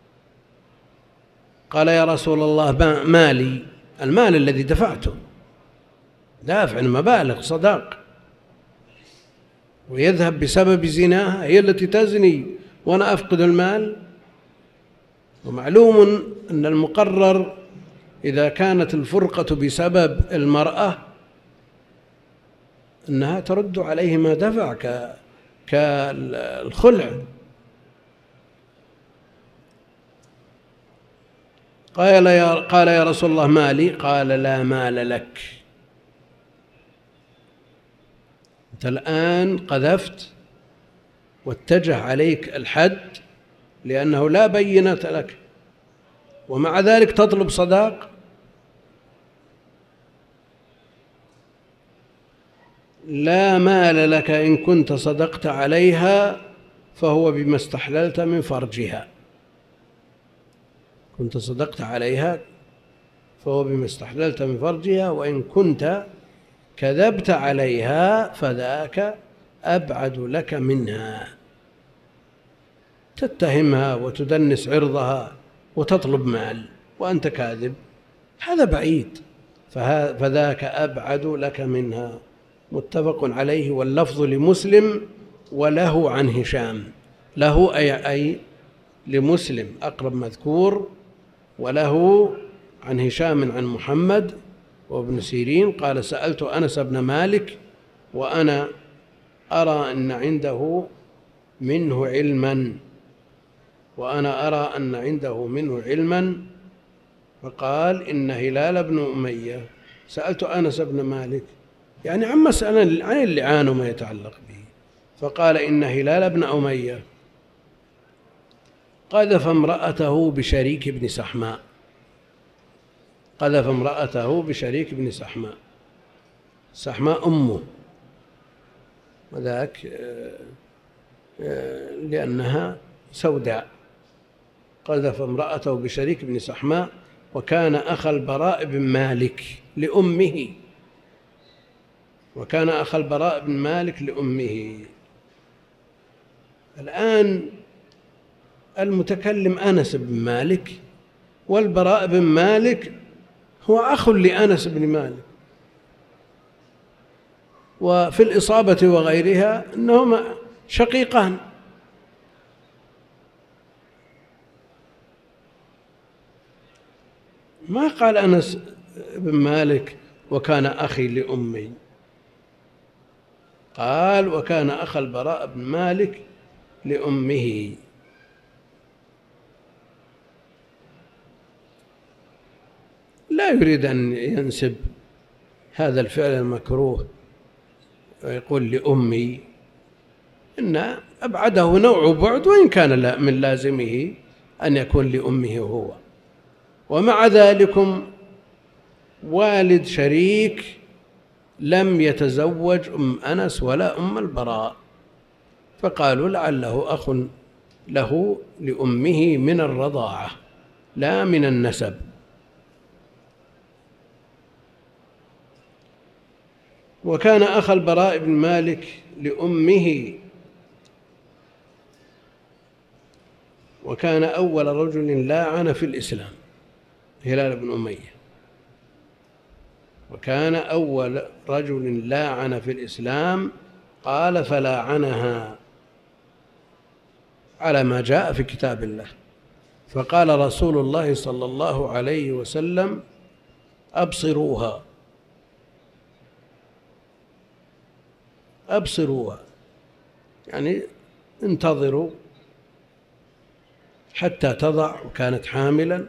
قال يا رسول الله مالي، المال الذي دفعته دافع مبالغ صداق، ويذهب بسبب زناها، هي التي تزني وأنا أفقد المال. ومعلوم أن المقرر إذا كانت الفرقة بسبب المرأة أنها ترد عليه ما دفع كالخلع. قال يا, قال يا رسول الله مالي، قال لا مال لك، أنت الآن قذفت واتجه عليك الحد لأنه لا بينة لك، ومع ذلك تطلب صداق. لا مال لك إن كنت صدقت عليها فهو بما استحللت من فرجها، كنت صدقت عليها فهو بما استحللت من فرجها، وإن كنت كذبت عليها فذاك أبعد لك منها. تتهمها وتدنس عرضها وتطلب مال وأنت كاذب، هذا بعيد، فذاك أبعد لك منها. متفق عليه. واللفظ لمسلم وله عن هشام، له أي, أي لمسلم أقرب مذكور، وله عن هشام عن محمد وابن سيرين قال سألت أنس بن مالك وأنا أرى أن عنده منه علما وأنا أرى أن عنده منه علما فقال إن هلال بن أمية، سألت أنس بن مالك يعني عن مسألة عن اللعان وما يتعلق به، فقال إن هلال بن أمية قذف امرأته بشريك بن سحماء، قذف امرأته بشريك بن سحماء، سحماء أمه، وذاك لأنها سوداء، قذف امرأته بشريك بن سحماء، وكان أخا البراء بن مالك لأمه، وكان أخا البراء بن مالك لأمه. الآن المتكلم أنس بن مالك، والبراء بن مالك هو أخ لأنس بن مالك، وفي الإصابة وغيرها أنهما شقيقان. ما قال أنس بن مالك وكان أخي لأمي، قال وكان أخ البراء بن مالك لأمه. لا يريد أن ينسب هذا الفعل المكروه ويقول لأمي، إن أبعده نوع بعد، وإن كان من لازمه أن يكون لأمه هو. ومع ذلكم والد شريك لم يتزوج أم أنس ولا أم البراء، فقالوا لعله أخ له لأمه من الرضاعة لا من النسب. وكان أخ البراء بن مالك لأمه، وكان أول رجل لاعن في الإسلام هلال بن أمية، وكان أول رجل لاعن في الإسلام، قال فلاعنها على ما جاء في كتاب الله، فقال رسول الله صلى الله عليه وسلم أبصروها أبصروها، يعني انتظروا حتى تضع، وكانت حاملا،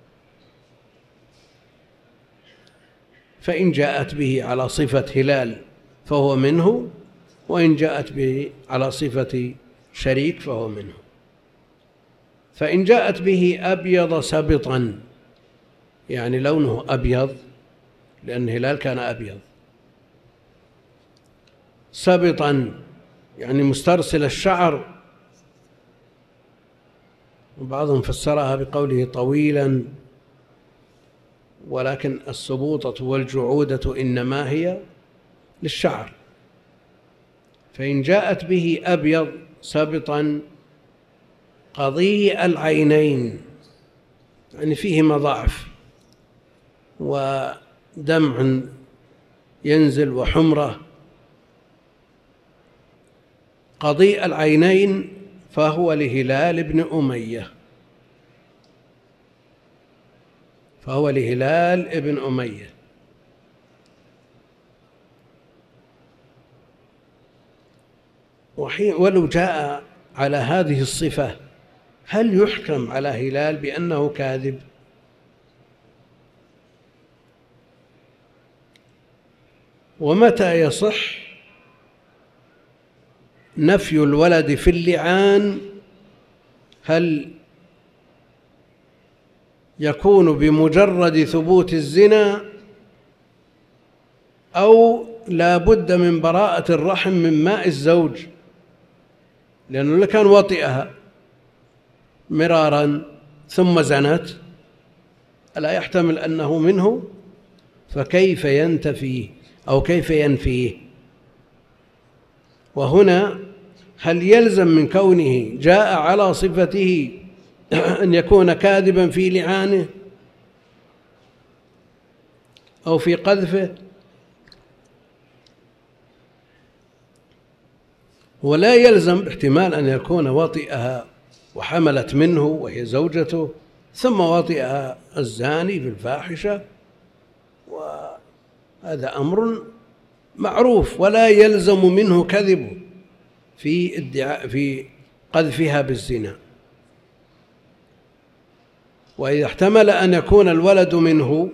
فإن جاءت به على صفة هلال فهو منه، وإن جاءت به على صفة شريك فهو منه. فإن جاءت به أبيض سبطا، يعني لونه أبيض لأن هلال كان أبيض، سبطا يعني مسترسل الشعر، وبعضهم فسرها بقوله طويلا، ولكن السبوطة والجعودة إنما هي للشعر. فإن جاءت به أبيض سبطا قضيء العينين، يعني فيهما ضعف ودمع ينزل وحمرة، قضيء العينين، فهو لهلال بن أمية، فهو لهلال ابن أمية. ولو جاء على هذه الصفة هل يحكم على هلال بأنه كاذب؟ ومتى يصح نفي الولد في اللعان؟ هل يكون بمجرد ثبوت الزنا، أو لا بد من براءة الرحم من ماء الزوج، لأنه لكان وطئها مرارا ثم زنت، ألا يحتمل أنه منه؟ فكيف ينتفيه أو كيف ينفيه؟ وهنا هل يلزم من كونه جاء على صفته أن يكون كاذبا في لعانه، أو في قذفه، ولا يلزم احتمال أن يكون وطئها وحملت منه وهي زوجته ثم وطئها الزاني في الفاحشة، وهذا أمر معروف، ولا يلزم منه كذب في ادعاء في قذفها بالزنا. وإذا احتمل أن يكون الولد منه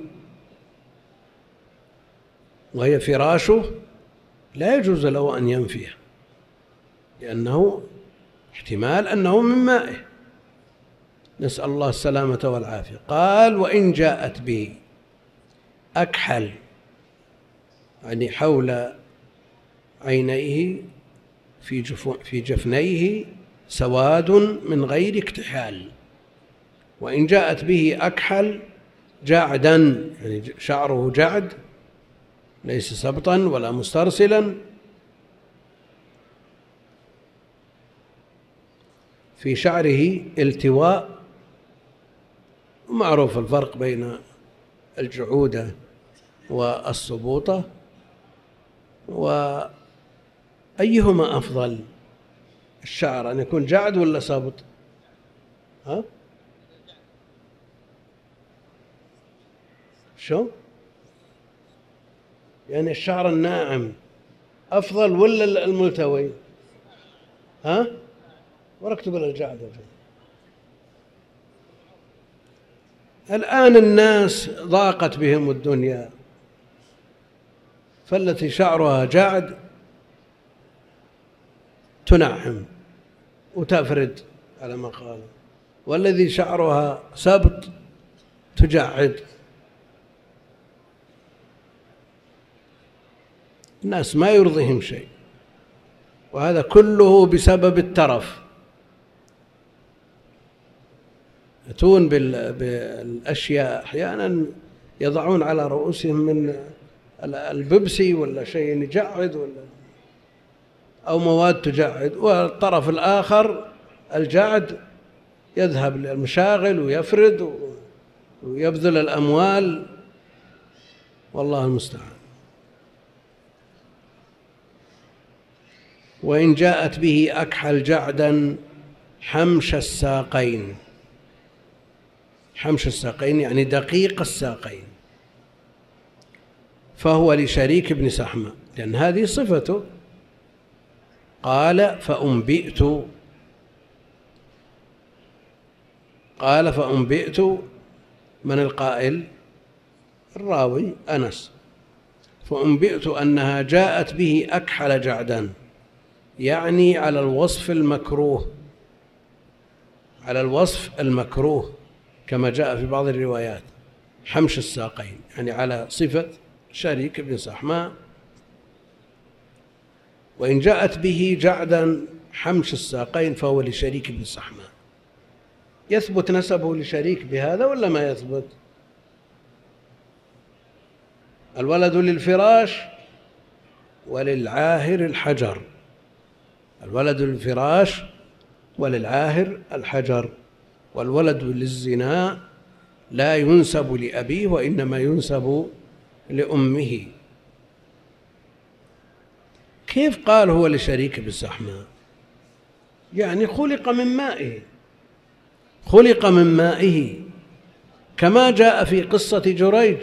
وهي فراشه لا يجوز له أن ينفيه، لأنه احتمال أنه من مائه، نسأل الله السلامة والعافية. قال: وإن جاءت به أكحل، يعني حول عينيه في في جفنيه سواد من غير اكتحال. وإن جاءت به أكحل جعدا، يعني شعره جعد ليس سبطا ولا مسترسلا، في شعره التواء، ومعروف الفرق بين الجعودة والسبوطة، وأيهما أفضل الشعر، أن يكون جعد ولا سابط؟ ها؟ شو؟ يعني الشعر الناعم أفضل ولا الملتوي؟ ها؟ وركتب الجعد. الآن الناس ضاقت بهم الدنيا، فالتي شعرها جعد تنعم وتفرد على ما قال، والذي شعرها سبط تجعد. الناس ما يرضيهم شيء، وهذا كله بسبب الترف. يأتون بالأشياء أحيانا يضعون على رؤوسهم من البيبسي ولا شيء يجعد، ولا أو مواد تجعد، والطرف الآخر الجعد يذهب للمشاغل ويفرد ويبذل الأموال، والله المستعان. وإن جاءت به أكحل جعدا حمش الساقين، حمش الساقين يعني دقيق الساقين، فهو لشريك بن سحمة، لأن هذه صفته. قال: فأنبئت قال فأنبئت من القائل؟ الراوي أنس. فأنبئت أنها جاءت به أكحل جعدا، يعني على الوصف المكروه، على الوصف المكروه كما جاء في بعض الروايات، حمش الساقين يعني على صفة شريك بن سحماء. وإن جاءت به جعدا حمش الساقين فهو لشريك بن سحماء. يثبت نسبه لشريك بهذا ولا ما يثبت؟ الولد للفراش وللعاهر الحجر، الولد للفراش وللعاهر الحجر، والولد للزنا لا ينسب لأبيه وإنما ينسب لأمه. كيف قال هو لشريك بالسحماء؟ يعني خلق من مائه، خلق من مائه، كما جاء في قصة جريج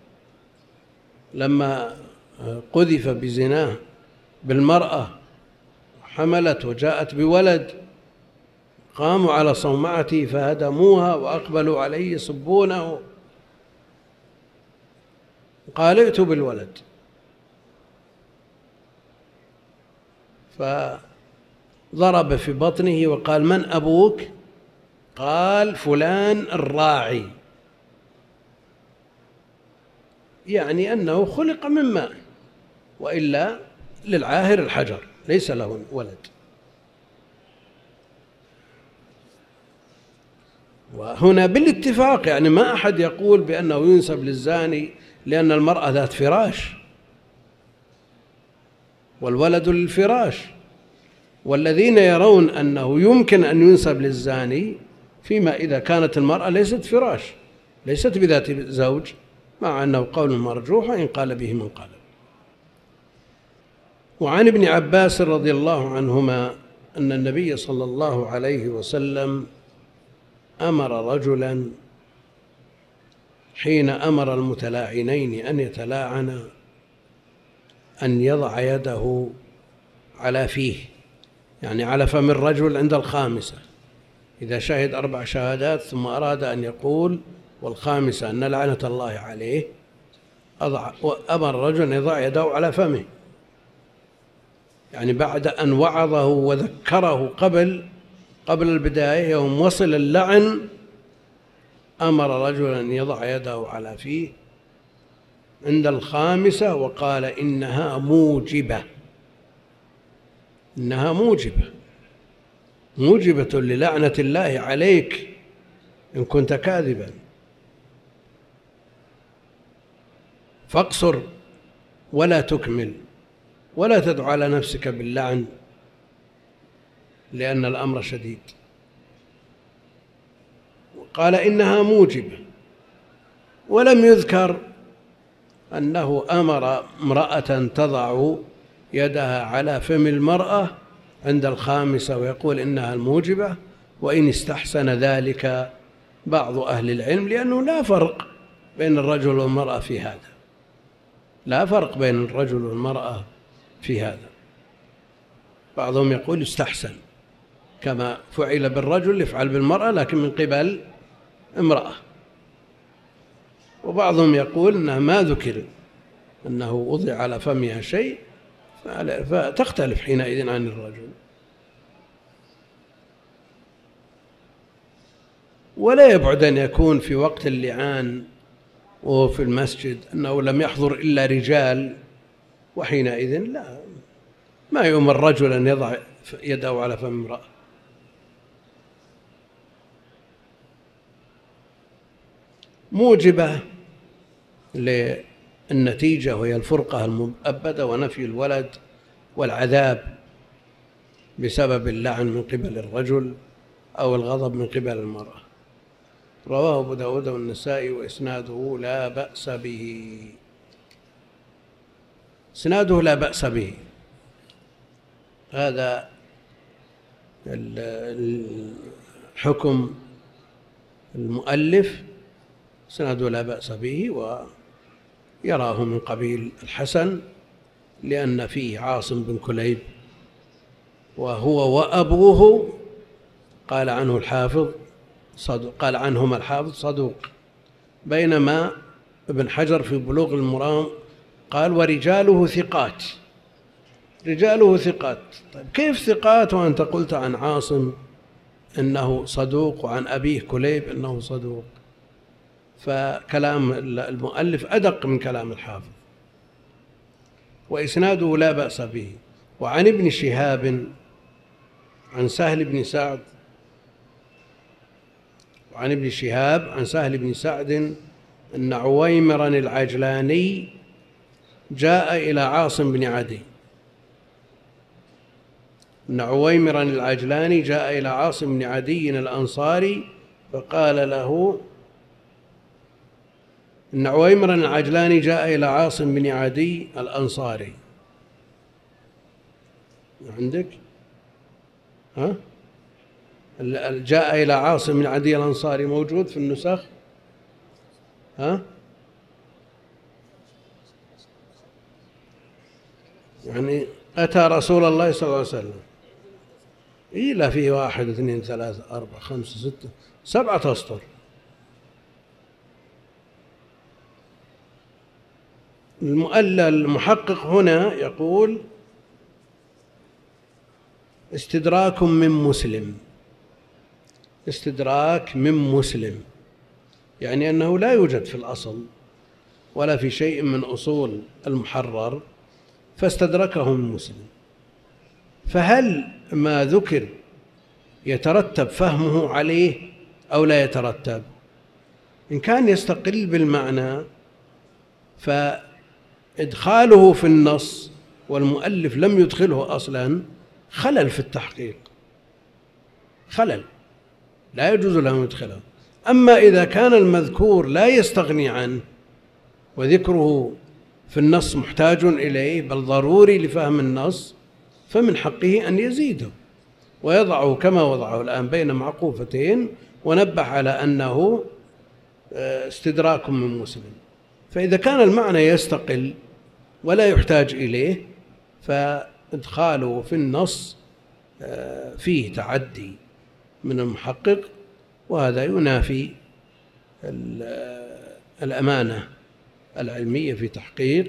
لما قذف بزناه بالمرأة حملت وجاءت بولد، قاموا على صومعته فهدموها وأقبلوا عليه يسبونه، قال: ائت بالولد. فضرب في بطنه وقال: من أبوك؟ قال: فلان الراعي، يعني أنه خلق من ماء، وإلا للعاهر الحجر ليس له ولد. وهنا بالاتفاق، يعني ما أحد يقول بأنه ينسب للزاني لأن المرأة ذات فراش، والولد للفراش. والذين يرون أنه يمكن أن ينسب للزاني فيما إذا كانت المرأة ليست فراش، ليست بذات زوج، مع أنه قول مرجوح إن قال به من قال. وعن ابن عباس رضي الله عنهما أن النبي صلى الله عليه وسلم أمر رجلا حين أمر المتلاعنين أن يتلاعنا أن يضع يده على فيه، يعني على فم الرجل عند الخامسة، إذا شهد أربع شهادات ثم أراد أن يقول والخامسة أن لعنة الله عليه، أمر الرجل أن يضع يده على فمه، يعني بعد أن وعظه وذكره قبل قبل البداية يوم وصل اللعن، أمر رجلا أن يضع يده على فيه عند الخامسة وقال إنها موجبة، إنها موجبة موجبة للعنة الله عليك إن كنت كاذبا، فاقصر ولا تكمل ولا تدع على نفسك باللعن لأن الأمر شديد. قال إنها موجبة، ولم يذكر أنه أمر امرأة تضع يدها على فم المرأة عند الخامسة ويقول إنها الموجبة، وإن استحسن ذلك بعض أهل العلم، لأنه لا فرق بين الرجل والمرأة في هذا، لا فرق بين الرجل والمرأة في هذا. بعضهم يقول استحسن كما فعل بالرجل يفعل بالمرأة لكن من قبل امرأة، وبعضهم يقول أنه ما ذكر أنه وضع على فمها شيء فتختلف حينئذ عن الرجل. ولا يبعد أن يكون في وقت اللعان وهو في المسجد أنه لم يحضر إلا رجال، وحينئذ لا ما يؤمر الرجل أن يضع يده على فم امرأة. موجبة للنتيجة وهي الفرقة المؤبدة ونفي الولد والعذاب بسبب اللعن من قبل الرجل أو الغضب من قبل المرأة. رواه أبو داود والنسائي وإسناده لا بأس به. إسناده لا بأس به، هذا الحكم المؤلف، إسناده لا بأس به، ويراه من قبيل الحسن لأن فيه عاصم بن كليب وهو وأبوه قال عنه الحافظ صدوق، قال عنهما الحافظ صدوق، بينما ابن حجر في بلوغ المرام قال ورجاله ثقات، رجاله ثقات. طيب كيف ثقات وأنت قلت عن عاصم إنه صدوق وعن أبيه كليب إنه صدوق؟ فكلام المؤلف أدق من كلام الحافظ. وإسناده لا بأس به. وعن ابن شهاب عن سهل بن سعد وعن ابن شهاب عن سهل بن سعد أن عويمرا العجلاني جاء إلى عاصم بن عدي أن عويمرا العجلاني جاء إلى عاصم بن عدي الأنصاري فقال له أن عويمرا العجلاني جاء إلى عاصم بن عدي الأنصاري. عندك ها جاء إلى عاصم بن عدي الأنصاري موجود في النسخ؟ ها يعني أتى رسول الله صلى الله عليه وسلم. إيه لا فيه واحد اثنين ثلاثة أربعة خمسة ستة سبعة أسطر. المحقق هنا يقول استدراك من مسلم، استدراك من مسلم، يعني أنه لا يوجد في الأصل ولا في شيء من أصول المحرر فاستدركه من مسلم. فهل ما ذكر يترتب فهمه عليه أو لا يترتب؟ إن كان يستقل بالمعنى فإدخاله في النص والمؤلف لم يدخله أصلا خلل في التحقيق، خلل لا يجوز له يدخله. أما إذا كان المذكور لا يستغني عنه وذكره في النص محتاج إليه بل ضروري لفهم النص، فمن حقه أن يزيده ويضعه كما وضعه الآن بين معقوفتين، ونبه على أنه استدراك من مسلم. فإذا كان المعنى يستقل ولا يحتاج إليه فإدخاله في النص فيه تعدي من المحقق، وهذا ينافي الأمانة العلمية في تحقيق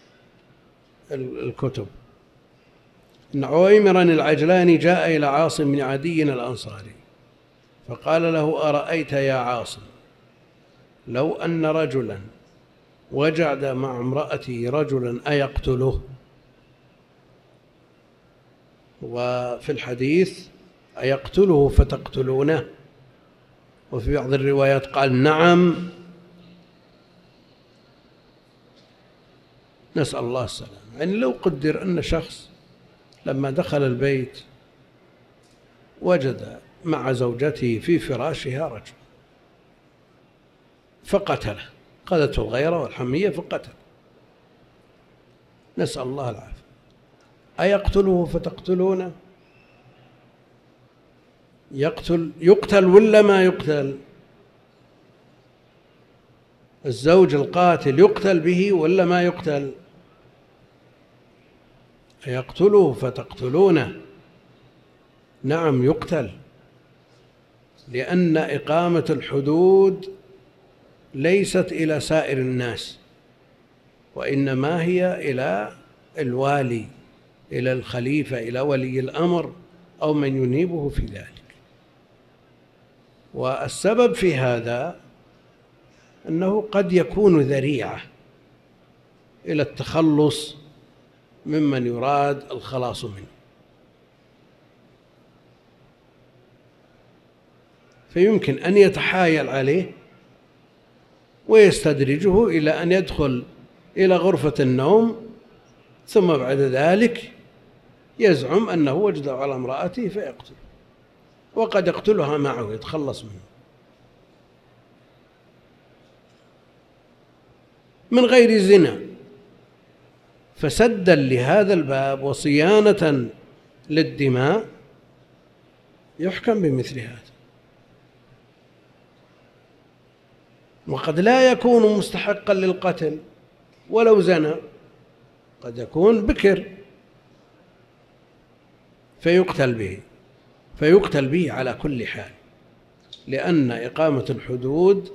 الكتب. إن عويمرا العجلاني جاء إلى عاصم بن عدي الأنصاري فقال له: أرأيت يا عاصم لو أن رجلا وجد مع امرأته رجلا أيقتله؟ وفي الحديث: أيقتله فتقتلونه؟ وفي بعض الروايات قال: نعم. نسأل الله السلامة. يعني لو قدر أن شخص لما دخل البيت وجد مع زوجته في فراشها رجل فقتله، قذته الغيرة والحمية فقتل، نسأل الله العافية، أيقتله فتقتلونه؟ يقتل يقتل ولا ما يقتل؟ الزوج القاتل يقتل به ولا ما يقتل؟ يقتله فتقتلونه؟ نعم يقتل، لأن إقامة الحدود ليست إلى سائر الناس، وإنما هي إلى الوالي، إلى الخليفة، إلى ولي الأمر أو من ينيبه في ذلك. والسبب في هذا أنه قد يكون ذريعة إلى التخلص ممن يراد الخلاص منه، فيمكن أن يتحايل عليه ويستدرجه إلى أن يدخل إلى غرفة النوم، ثم بعد ذلك يزعم أنه وجده على امرأته فيقتل، وقد يقتلها معه يتخلص منه من غير زنا. فسدا لهذا الباب وصيانة للدماء يحكم بمثل هذا. وقد لا يكون مستحقا للقتل ولو زنى، قد يكون بكر فيقتل به فيقتل به على كل حال، لأن إقامة الحدود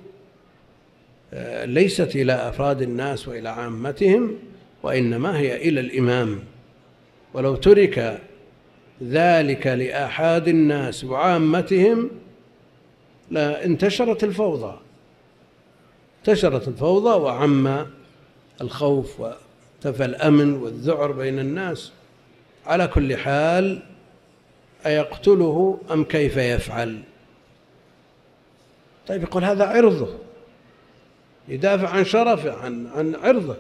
ليست إلى أفراد الناس وإلى عامتهم، وإنما هي إلى الإمام. ولو ترك ذلك لآحاد الناس وعامتهم لانتشرت الفوضى انتشرت الفوضى وعم الخوف وارتفع الأمن والذعر بين الناس. على كل حال، أيقتله أم كيف يفعل؟ طيب، يقول هذا عرضه، يدافع عن شرفه، عن عن عرضه،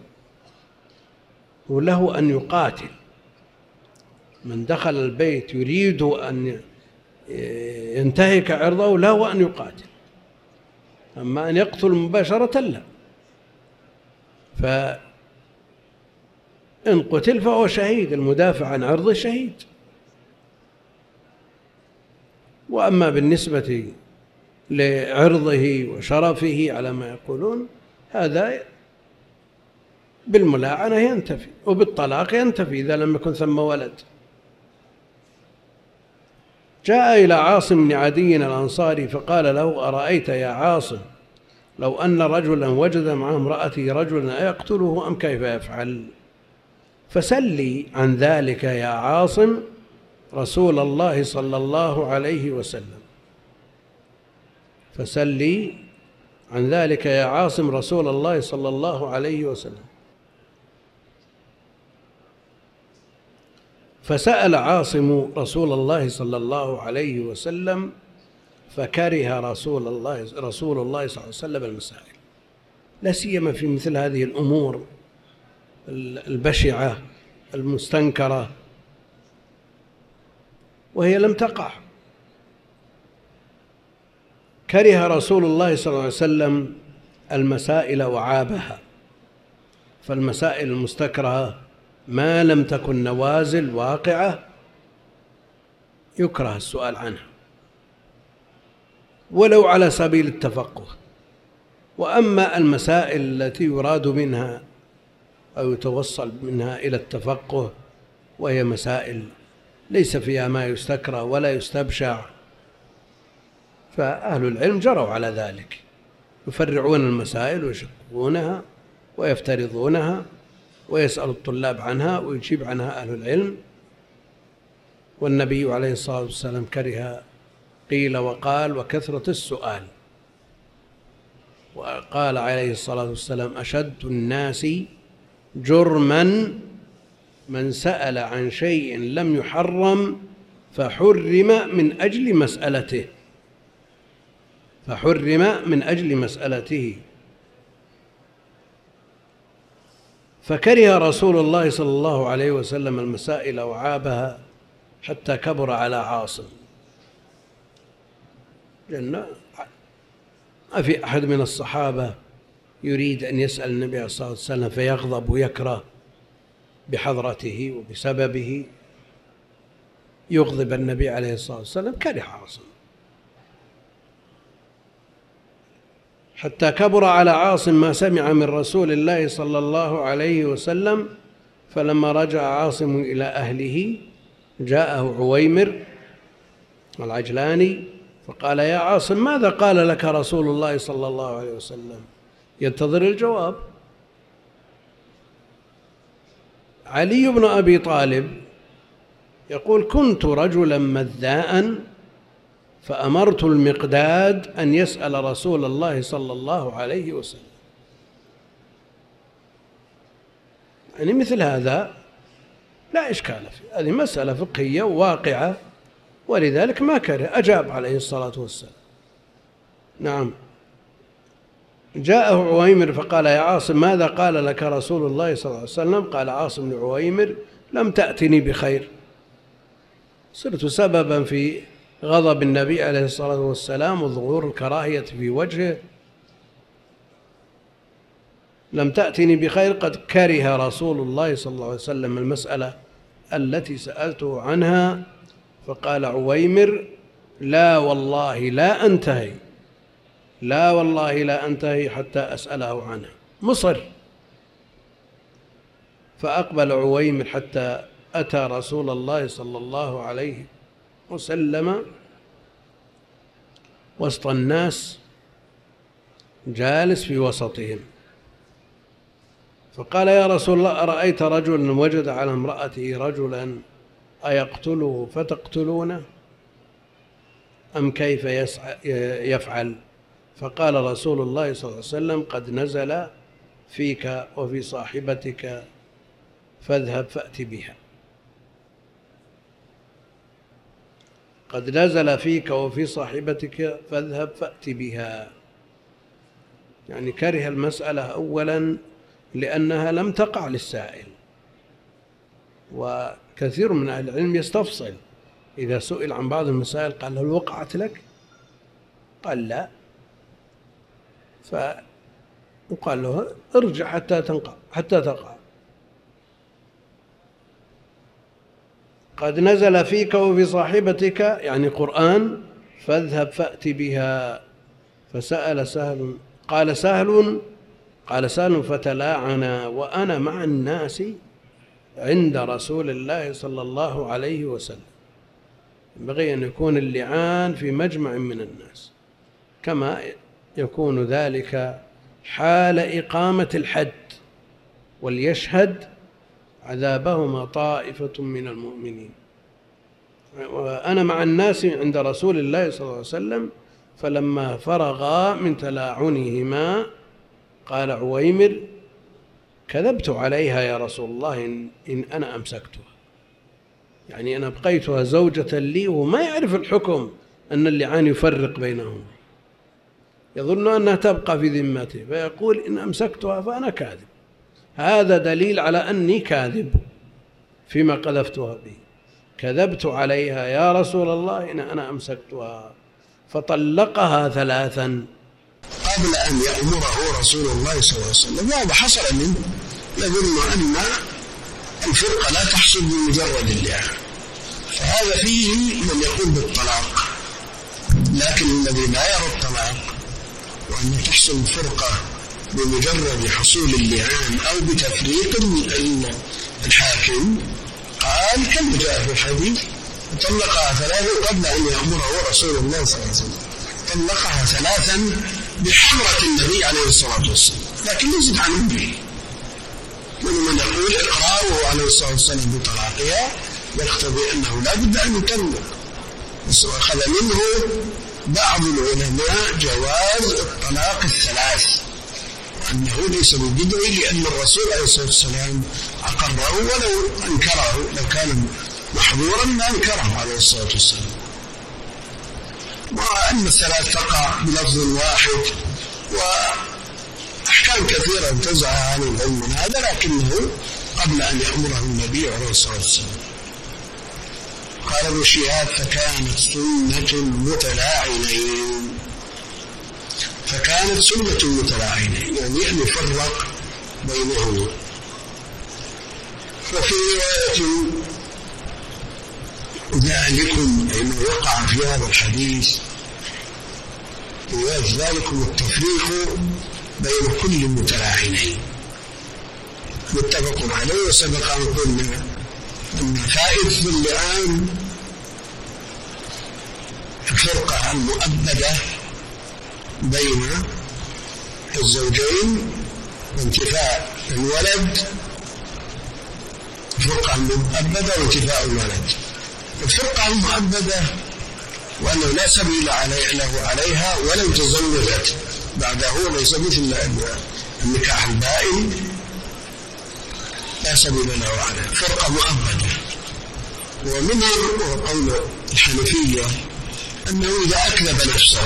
وله أن يقاتل. من دخل البيت يريد أن ينتهك عرضه له أن يقاتل، أما أن يقتل مباشرة لا. فإن قتل فهو شهيد، المدافع عن عرضه شهيد. وأما بالنسبة لعرضه وشرفه على ما يقولون، هذا بالملاعنة ينتفي وبالطلاق ينتفي إذا لم يكن ثم ولد. جاء إلى عاصم بن عدي الأنصاري فقال له: أرأيت يا عاصم لو أن رجلا وجد مع امرأته رجلا أيقتله أم كيف يفعل؟ فسلي عن ذلك يا عاصم رسول الله صلى الله عليه وسلم فسلي عن ذلك يا عاصم رسول الله صلى الله عليه وسلم. فسأل عاصم رسول الله صلى الله عليه وسلم فكره رسول الله رسول الله صلى الله عليه وسلم المسائل، لا سيما في مثل هذه الأمور البشعة المستنكرة، وهي لم تقع. كره رسول الله صلى الله عليه وسلم المسائل وعابها، فالمسائل المستكرهة ما لم تكن نوازل واقعة يكره السؤال عنها ولو على سبيل التفقه. وأما المسائل التي يراد منها أو يتوصل منها إلى التفقه وهي مسائل ليس فيها ما يستكره ولا يستبشع، فأهل العلم جروا على ذلك، يفرعون المسائل ويشقونها ويفترضونها ويسأل الطلاب عنها ويجيب عنها أهل العلم. والنبي عليه الصلاة والسلام كره قيل وقال وكثرة السؤال، وقال عليه الصلاة والسلام أشد الناس جرما من سأل عن شيء لم يحرم فحرم من أجل مسألته فحرم من أجل مسألته فكره رسول الله صلى الله عليه وسلم المسائل وعابها حتى كبر على عاصم. لأن ما في أحد من الصحابة يريد أن يسأل النبي عليه الصلاة والسلام فيغضب ويكره بحضرته وبسببه يغضب النبي عليه الصلاة والسلام. كره عاصم حتى كبر على عاصم ما سمع من رسول الله صلى الله عليه وسلم. فلما رجع عاصم إلى أهله جاءه عويمر العجلاني فقال يا عاصم ماذا قال لك رسول الله صلى الله عليه وسلم؟ ينتظر الجواب. علي بن أبي طالب يقول كنت رجلا مذاء فأمرت المقداد أن يسأل رسول الله صلى الله عليه وسلم. يعني مثل هذا لا إشكال فيه، هذه مسألة فقهية واقعة، ولذلك ما كره، أجاب عليه الصلاة والسلام. نعم. جاءه عويمر فقال يا عاصم ماذا قال لك رسول الله صلى الله عليه وسلم؟ قال عاصم لعويمر لم تأتني بخير، صرت سببا في غضب النبي عليه الصلاة والسلام وظهور الكراهية في وجهه. لم تأتني بخير، قد كره رسول الله صلى الله عليه وسلم المسألة التي سألته عنها. فقال عويمر لا والله لا أنتهي لا والله لا أنتهي حتى أسأله عنها، مصر. فأقبل عويمر حتى أتى رسول الله صلى الله عليه وسلم وسط الناس جالس في وسطهم، فقال يا رسول الله أرأيت رجلا وجد على امرأته رجلا أيقتله فتقتلونه أم كيف يفعل؟ فقال رسول الله صلى الله عليه وسلم قد نزل فيك وفي صاحبتك فاذهب فأت بها. قد نزل فيك وفي صاحبتك فاذهب فأت بها. يعني كره المسألة أولا لأنها لم تقع للسائل، وكثير من أهل العلم يستفصل إذا سئل عن بعض المسائل قال هل وقعت لك؟ قال لا، فيقال له ارجع حتى تنقع حتى تقع. قد نزل فيك وفي صاحبتك يعني قرآن فاذهب فأت بها. فسأل سهل قال سهل قال سهل فتلاعنا وأنا مع الناس عند رسول الله صلى الله عليه وسلم. ينبغي أن يكون اللعان في مجمع من الناس، كما يكون ذلك حال إقامة الحد، وليشهد عذابهما طائفة من المؤمنين. وأنا مع الناس عند رسول الله صلى الله عليه وسلم. فلما فرغا من تلاعنهما قال عويمر كذبت عليها يا رسول الله إن, إن أنا أمسكتها، يعني أنا بقيتها زوجة لي، وما يعرف الحكم أن اللعان يفرق بينهم، يظن أنها تبقى في ذمته، فيقول إن أمسكتها فأنا كاذب. هذا دليل على أني كاذب فيما قذفتها به. كذبت عليها يا رسول الله إن أنا أمسكتها. فطلقها ثلاثا قبل أن يأمره رسول الله صلى الله عليه وسلم. وهذا حصل منه يظن أن الفرقة لا تحصل بمجرد اللعان، فهذا فيه من يقول بالطلاق. لكن الذي لا يرى الطلاق وأن تحصل الفرقة بمجرد حصول اللعان أو بتفريق الحاكم، قال كما جاء في الحديث طلقها ثلاثا قبل أن يأمره رسول الله صلى الله عليه وسلم، طلقها ثلاثا بحضرة النبي عليه الصلاة والسلام، لكن ليست عن أمه. ومن يقول إقراره عليه الصلاة والسلام بطلاقها يقتضي أنه لا بد أن يطلق. وأخذ منه بعض العلماء جواز الطلاق الثلاث، وأنه ليس ببدع، لأن الرسول عليه الصلاة والسلام أقره ولو أنكره، لو كان محظورا ما أنكره عليه الصلاة والسلام. وأن الثلاث تقع بلفظ واحد، وأحكام كثيرة انتزعها عن العلم من هذا، لكنه قبل أن يأمره النبي عليه الصلاة والسلام. قال ابن شهاب فكانت سنة متلاعنين، فكانت سنة متلاعنين يعني أن يفرق بينهما. وفي رواية ذلكم أنه وقع في هذا الحديث رواية ذلكم التفريق بين كل متلاعنين متفق عليه. وسبق أن قلنا أن فائدة اللعان الفرقة المؤبدة بين الزوجين وانتفاء الولد، الفرقة المؤبدة وانتفاء الولد. الفرقة المؤبدة وأنه لا سبيل له عليها ولو تزوجت بعده، ليس مثل النكاح البائن لا سبيل له عليها، فرقة مؤبدة. ومنها قول الحنفية أنه إذا أكذب نفسه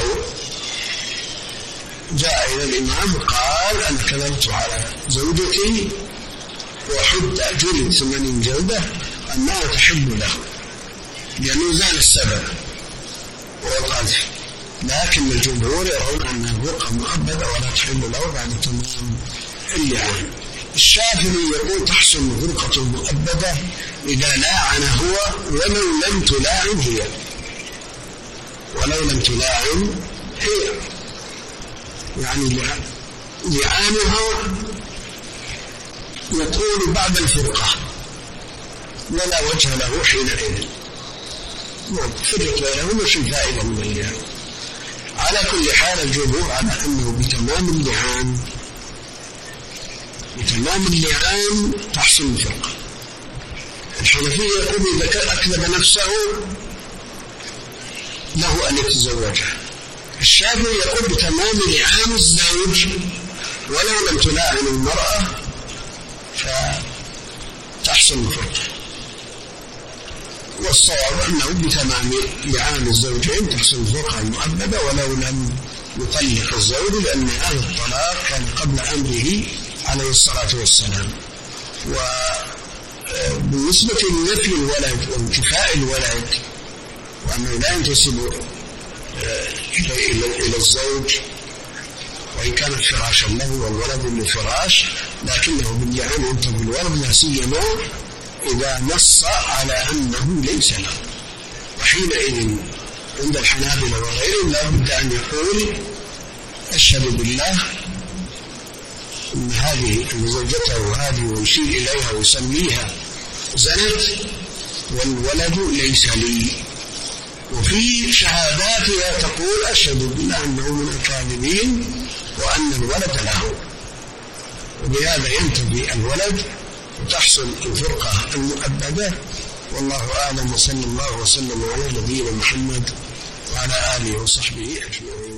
جاء إلى الإمام قال أنا كذبت على زوجتي وحد جلد ثمانين جلدة أنها تحل له، لأنه زال السبب والقذف. لكن الجمهور يرون أنها فرقة مؤبدة ولا تحل له بعد تمام اللعان. الشافعي يقول تحصل فرقة مؤبدة إذا لاعن هو ولو لم تلاعن هي، ولو لم تلاعن هي يعني لعانها يكون بعد الفرقة ولا وجه له حينئذ، فرق بينهم وش الفائدة من اللعان. على كل حال الجمهور على أنه بتمام اللعان بتمام اللعان تحصل الفرقة. الحنفية يقول إذا أكذب نفسه له أن يتزوجها. الشافعي يقول بتمام لعان الزوج ولو لم تلاعن المرأة فتحصل الفرقة. والصواب أنه بتمام لعان الزوجين تحصل الفرقة المؤبدة ولو لم يطلق الزوج، لأن هذا الطلاق كان قبل أمره عليه الصلاة والسلام. وبالنسبة لنفي الولد وانتفاء الولد وأنه لا ينتسب إلى الزوج وإن كانت فراشا له والولد لفراش، لكنه باللعان ينتفي الولد لا سيما إذا نص على أنه ليس له. وحينئذ عند الحنابلة وغيرهم لا بد أن يقول أشهد بالله إن هذه زوجته هذه ويشير إليها ويسميها زنت والولد ليس لي. وفي شهاداتها تقول أشهد بالله أنه من الكاذبين وأن الولد له، وبهذا ينتفي الولد وتحصل الفرقة المؤبدة. والله أعلم، وصلى الله وسلم على نبينا محمد وعلى آله وصحبه أجمعين.